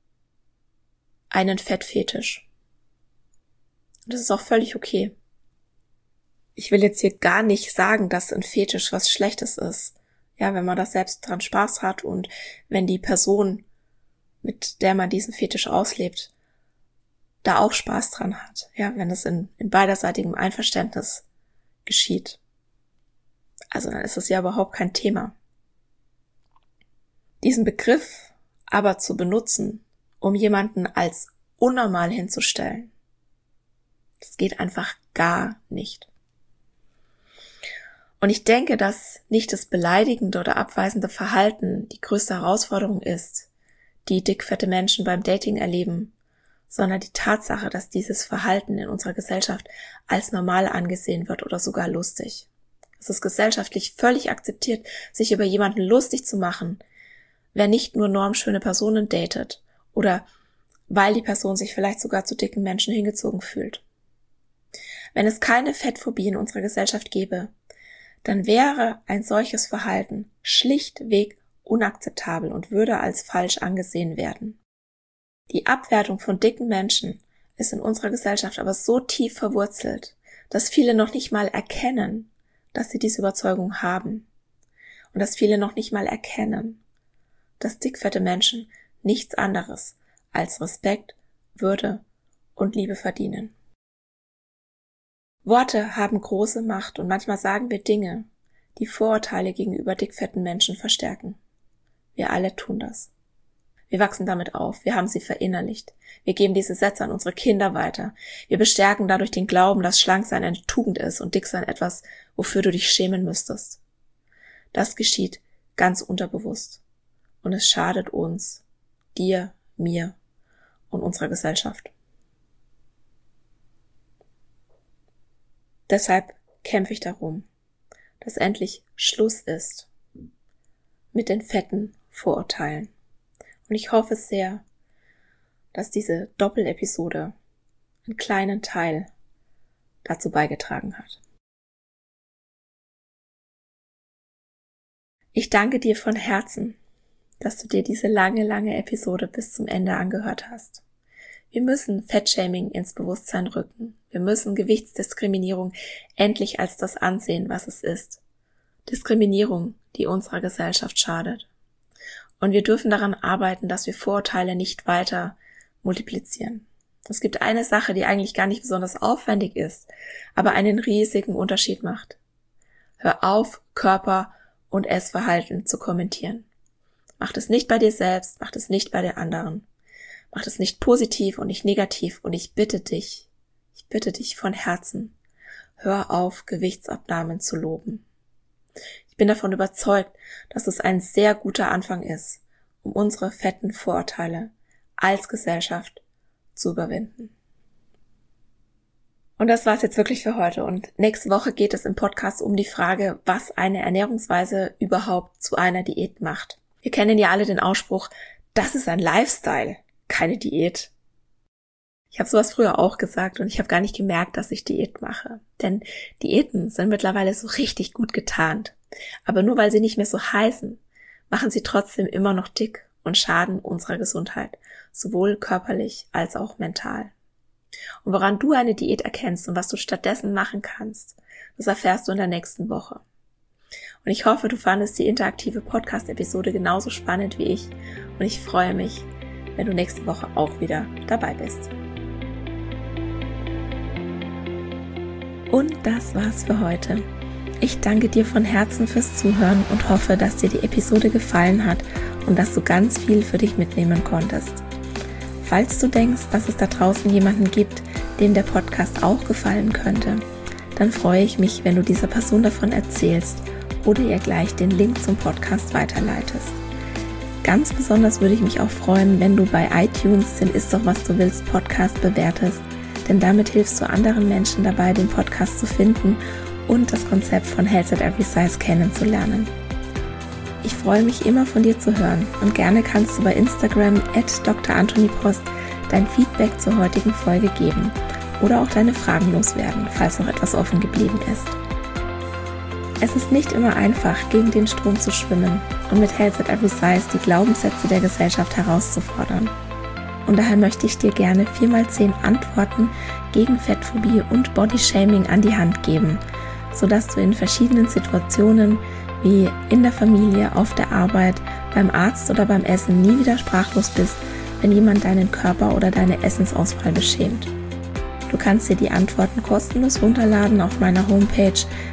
einen Fettfetisch. Und das ist auch völlig okay. Ich will jetzt hier gar nicht sagen, dass ein Fetisch was Schlechtes ist. Ja, wenn man da selbst dran Spaß hat und wenn die Person, mit der man diesen Fetisch auslebt, da auch Spaß dran hat, ja, wenn es in beiderseitigem Einverständnis geschieht. Also dann ist es ja überhaupt kein Thema. Diesen Begriff aber zu benutzen, um jemanden als unnormal hinzustellen, das geht einfach gar nicht. Und ich denke, dass nicht das beleidigende oder abweisende Verhalten die größte Herausforderung ist, die dickfette Menschen beim Dating erleben, sondern die Tatsache, dass dieses Verhalten in unserer Gesellschaft als normal angesehen wird oder sogar lustig. Es ist gesellschaftlich völlig akzeptiert, sich über jemanden lustig zu machen, wer nicht nur normschöne Personen datet oder weil die Person sich vielleicht sogar zu dicken Menschen hingezogen fühlt. Wenn es keine Fettphobie in unserer Gesellschaft gäbe, dann wäre ein solches Verhalten schlichtweg unakzeptabel und würde als falsch angesehen werden. Die Abwertung von dicken Menschen ist in unserer Gesellschaft aber so tief verwurzelt, dass viele noch nicht mal erkennen, dass sie diese Überzeugung haben. Und dass viele noch nicht mal erkennen, dass dickfette Menschen nichts anderes als Respekt, Würde und Liebe verdienen. Worte haben große Macht und manchmal sagen wir Dinge, die Vorurteile gegenüber dickfetten Menschen verstärken. Wir alle tun das. Wir wachsen damit auf, wir haben sie verinnerlicht. Wir geben diese Sätze an unsere Kinder weiter. Wir bestärken dadurch den Glauben, dass Schlanksein eine Tugend ist und Dicksein etwas, wofür du dich schämen müsstest. Das geschieht ganz unterbewusst. Und es schadet uns, dir, mir und unserer Gesellschaft. Deshalb kämpfe ich darum, dass endlich Schluss ist mit den fetten Vorurteilen. Und ich hoffe sehr, dass diese Doppelepisode einen kleinen Teil dazu beigetragen hat. Ich danke dir von Herzen, dass du dir diese lange Episode bis zum Ende angehört hast. Wir müssen Fettshaming ins Bewusstsein rücken. Wir müssen Gewichtsdiskriminierung endlich als das ansehen, was es ist. Diskriminierung, die unserer Gesellschaft schadet. Und wir dürfen daran arbeiten, dass wir Vorurteile nicht weiter multiplizieren. Es gibt eine Sache, die eigentlich gar nicht besonders aufwendig ist, aber einen riesigen Unterschied macht. Hör auf, Körper- und Essverhalten zu kommentieren. Mach das nicht bei dir selbst, mach das nicht bei den anderen. Mach das nicht positiv und nicht negativ und ich bitte dich von Herzen, hör auf, Gewichtsabnahmen zu loben. Ich bin davon überzeugt, dass es ein sehr guter Anfang ist, um unsere fetten Vorurteile als Gesellschaft zu überwinden. Und das war's jetzt wirklich für heute. Und nächste Woche geht es im Podcast um die Frage, was eine Ernährungsweise überhaupt zu einer Diät macht. Wir kennen ja alle den Ausspruch, das ist ein Lifestyle, keine Diät. Ich habe sowas früher auch gesagt und ich habe gar nicht gemerkt, dass ich Diät mache. Denn Diäten sind mittlerweile so richtig gut getarnt. Aber nur weil sie nicht mehr so heißen, machen sie trotzdem immer noch dick und schaden unserer Gesundheit, sowohl körperlich als auch mental. Und woran du eine Diät erkennst und was du stattdessen machen kannst, das erfährst du in der nächsten Woche. Und ich hoffe, du fandest die interaktive Podcast-Episode genauso spannend wie ich und ich freue mich, wenn du nächste Woche auch wieder dabei bist. Und das war's für heute. Ich danke dir von Herzen fürs Zuhören und hoffe, dass dir die Episode gefallen hat und dass du ganz viel für dich mitnehmen konntest. Falls du denkst, dass es da draußen jemanden gibt, dem der Podcast auch gefallen könnte, dann freue ich mich, wenn du dieser Person davon erzählst oder ihr gleich den Link zum Podcast weiterleitest. Ganz besonders würde ich mich auch freuen, wenn du bei iTunes den Ist doch was du willst Podcast bewertest, denn damit hilfst du anderen Menschen dabei, den Podcast zu finden und das Konzept von Health at Every Size kennenzulernen. Ich freue mich immer von dir zu hören und gerne kannst du bei Instagram @drantonipost dein Feedback zur heutigen Folge geben oder auch deine Fragen loswerden, falls noch etwas offen geblieben ist. Es ist nicht immer einfach, gegen den Strom zu schwimmen und mit Health at Every Size die Glaubenssätze der Gesellschaft herauszufordern. Und daher möchte ich dir gerne 4x10 Antworten gegen Fettphobie und Bodyshaming an die Hand geben, sodass du in verschiedenen Situationen wie in der Familie, auf der Arbeit, beim Arzt oder beim Essen nie wieder sprachlos bist, wenn jemand deinen Körper oder deine Essensauswahl beschämt? Du kannst dir die Antworten kostenlos runterladen auf meiner Homepage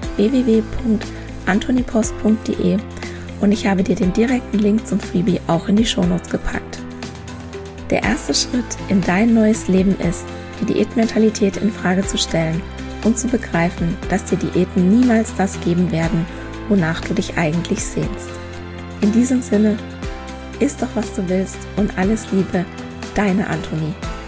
www.antonipost.de und ich habe dir den direkten Link zum Freebie auch in die Shownotes gepackt. Der erste Schritt in dein neues Leben ist, die Diätmentalität in Frage zu stellen und zu begreifen, dass dir Diäten niemals das geben werden, wonach du dich eigentlich sehnst. In diesem Sinne, iss doch, was du willst und alles Liebe, deine Antonie.